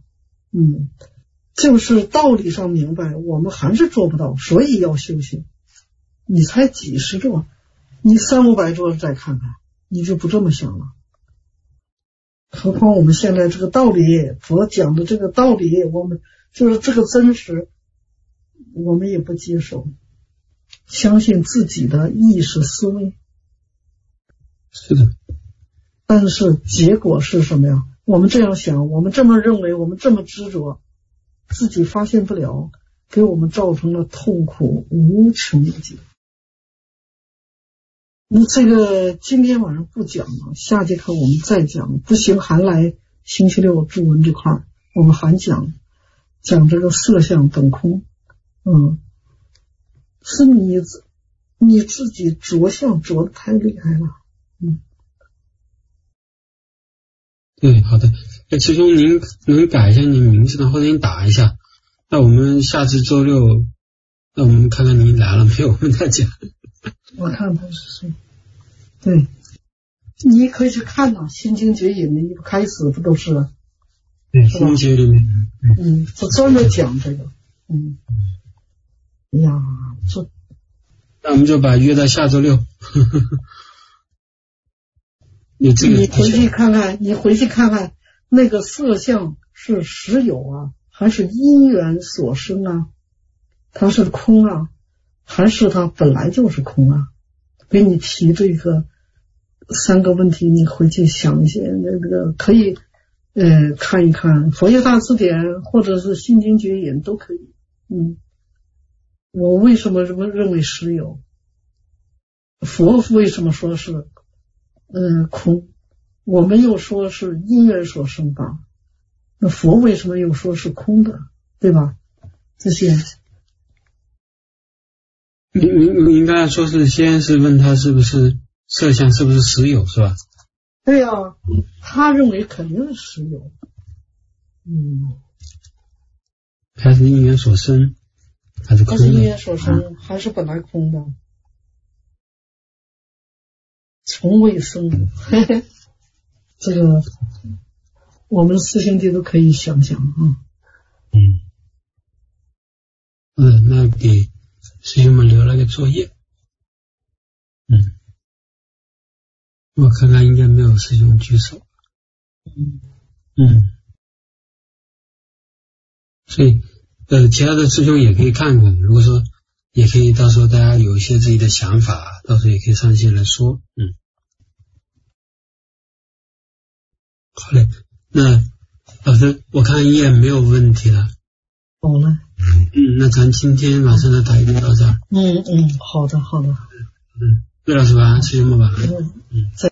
就是道理上明白，我们还是做不到，所以要修行。你才几十座，你300-500座再看看，你就不这么想了。何况我们现在这个道理，佛讲的这个道理，我们就是这个真实，我们也不接受，相信自己的意识思维。 是的。 但是结果是什么呀？我们这样想，我们这么认为，我们这么执着，自己发现不了，给我们造成了痛苦无穷的结果。那这个今天晚上不讲了，下节课我们再讲，不行还来星期六注文这块我们还讲这个色相本空。是你自己着相着得太厉害了。 对，好的。师兄您能改一下您名字呢，或者您打一下，那我们下次周六，那我们看看您来了没有，我们再讲。 我看他是谁。对，你可以去看呐，心经绝引的一开始不都是？ 对，心经绝里面。 他专门讲这个。哎呀， 那我们就把约到下周六。你回去看看，那个色相是实有啊，还是因缘所生啊？它是空啊，还是它本来就是空啊？给你提这个3个问题，你回去想一些，那个可以看一看佛学大词典或者是心经绝引都可以。我为什么认为实有？佛为什么说是空？我们又说是因缘所生吧，那佛为什么又说是空的，对吧？这些您应该说是先是问他是不是色相是不是实有，是吧？ 对啊，他认为肯定是实有。 还是因缘所生，还是空的？ 还是因缘所生，还是本来空的？从未生。这个我们师兄弟都可以想想啊。 那给师兄们留了个作业。我看看应该没有师兄举手。所以其他的师兄也可以看看，如果说也可以到时候大家有一些自己的想法，到时候也可以上线来说。好嘞，那老师我看依然没有问题了。 好了。 那咱今天晚上的答疑就到这儿。 好的。 魏老师晚安，师兄们晚安。 再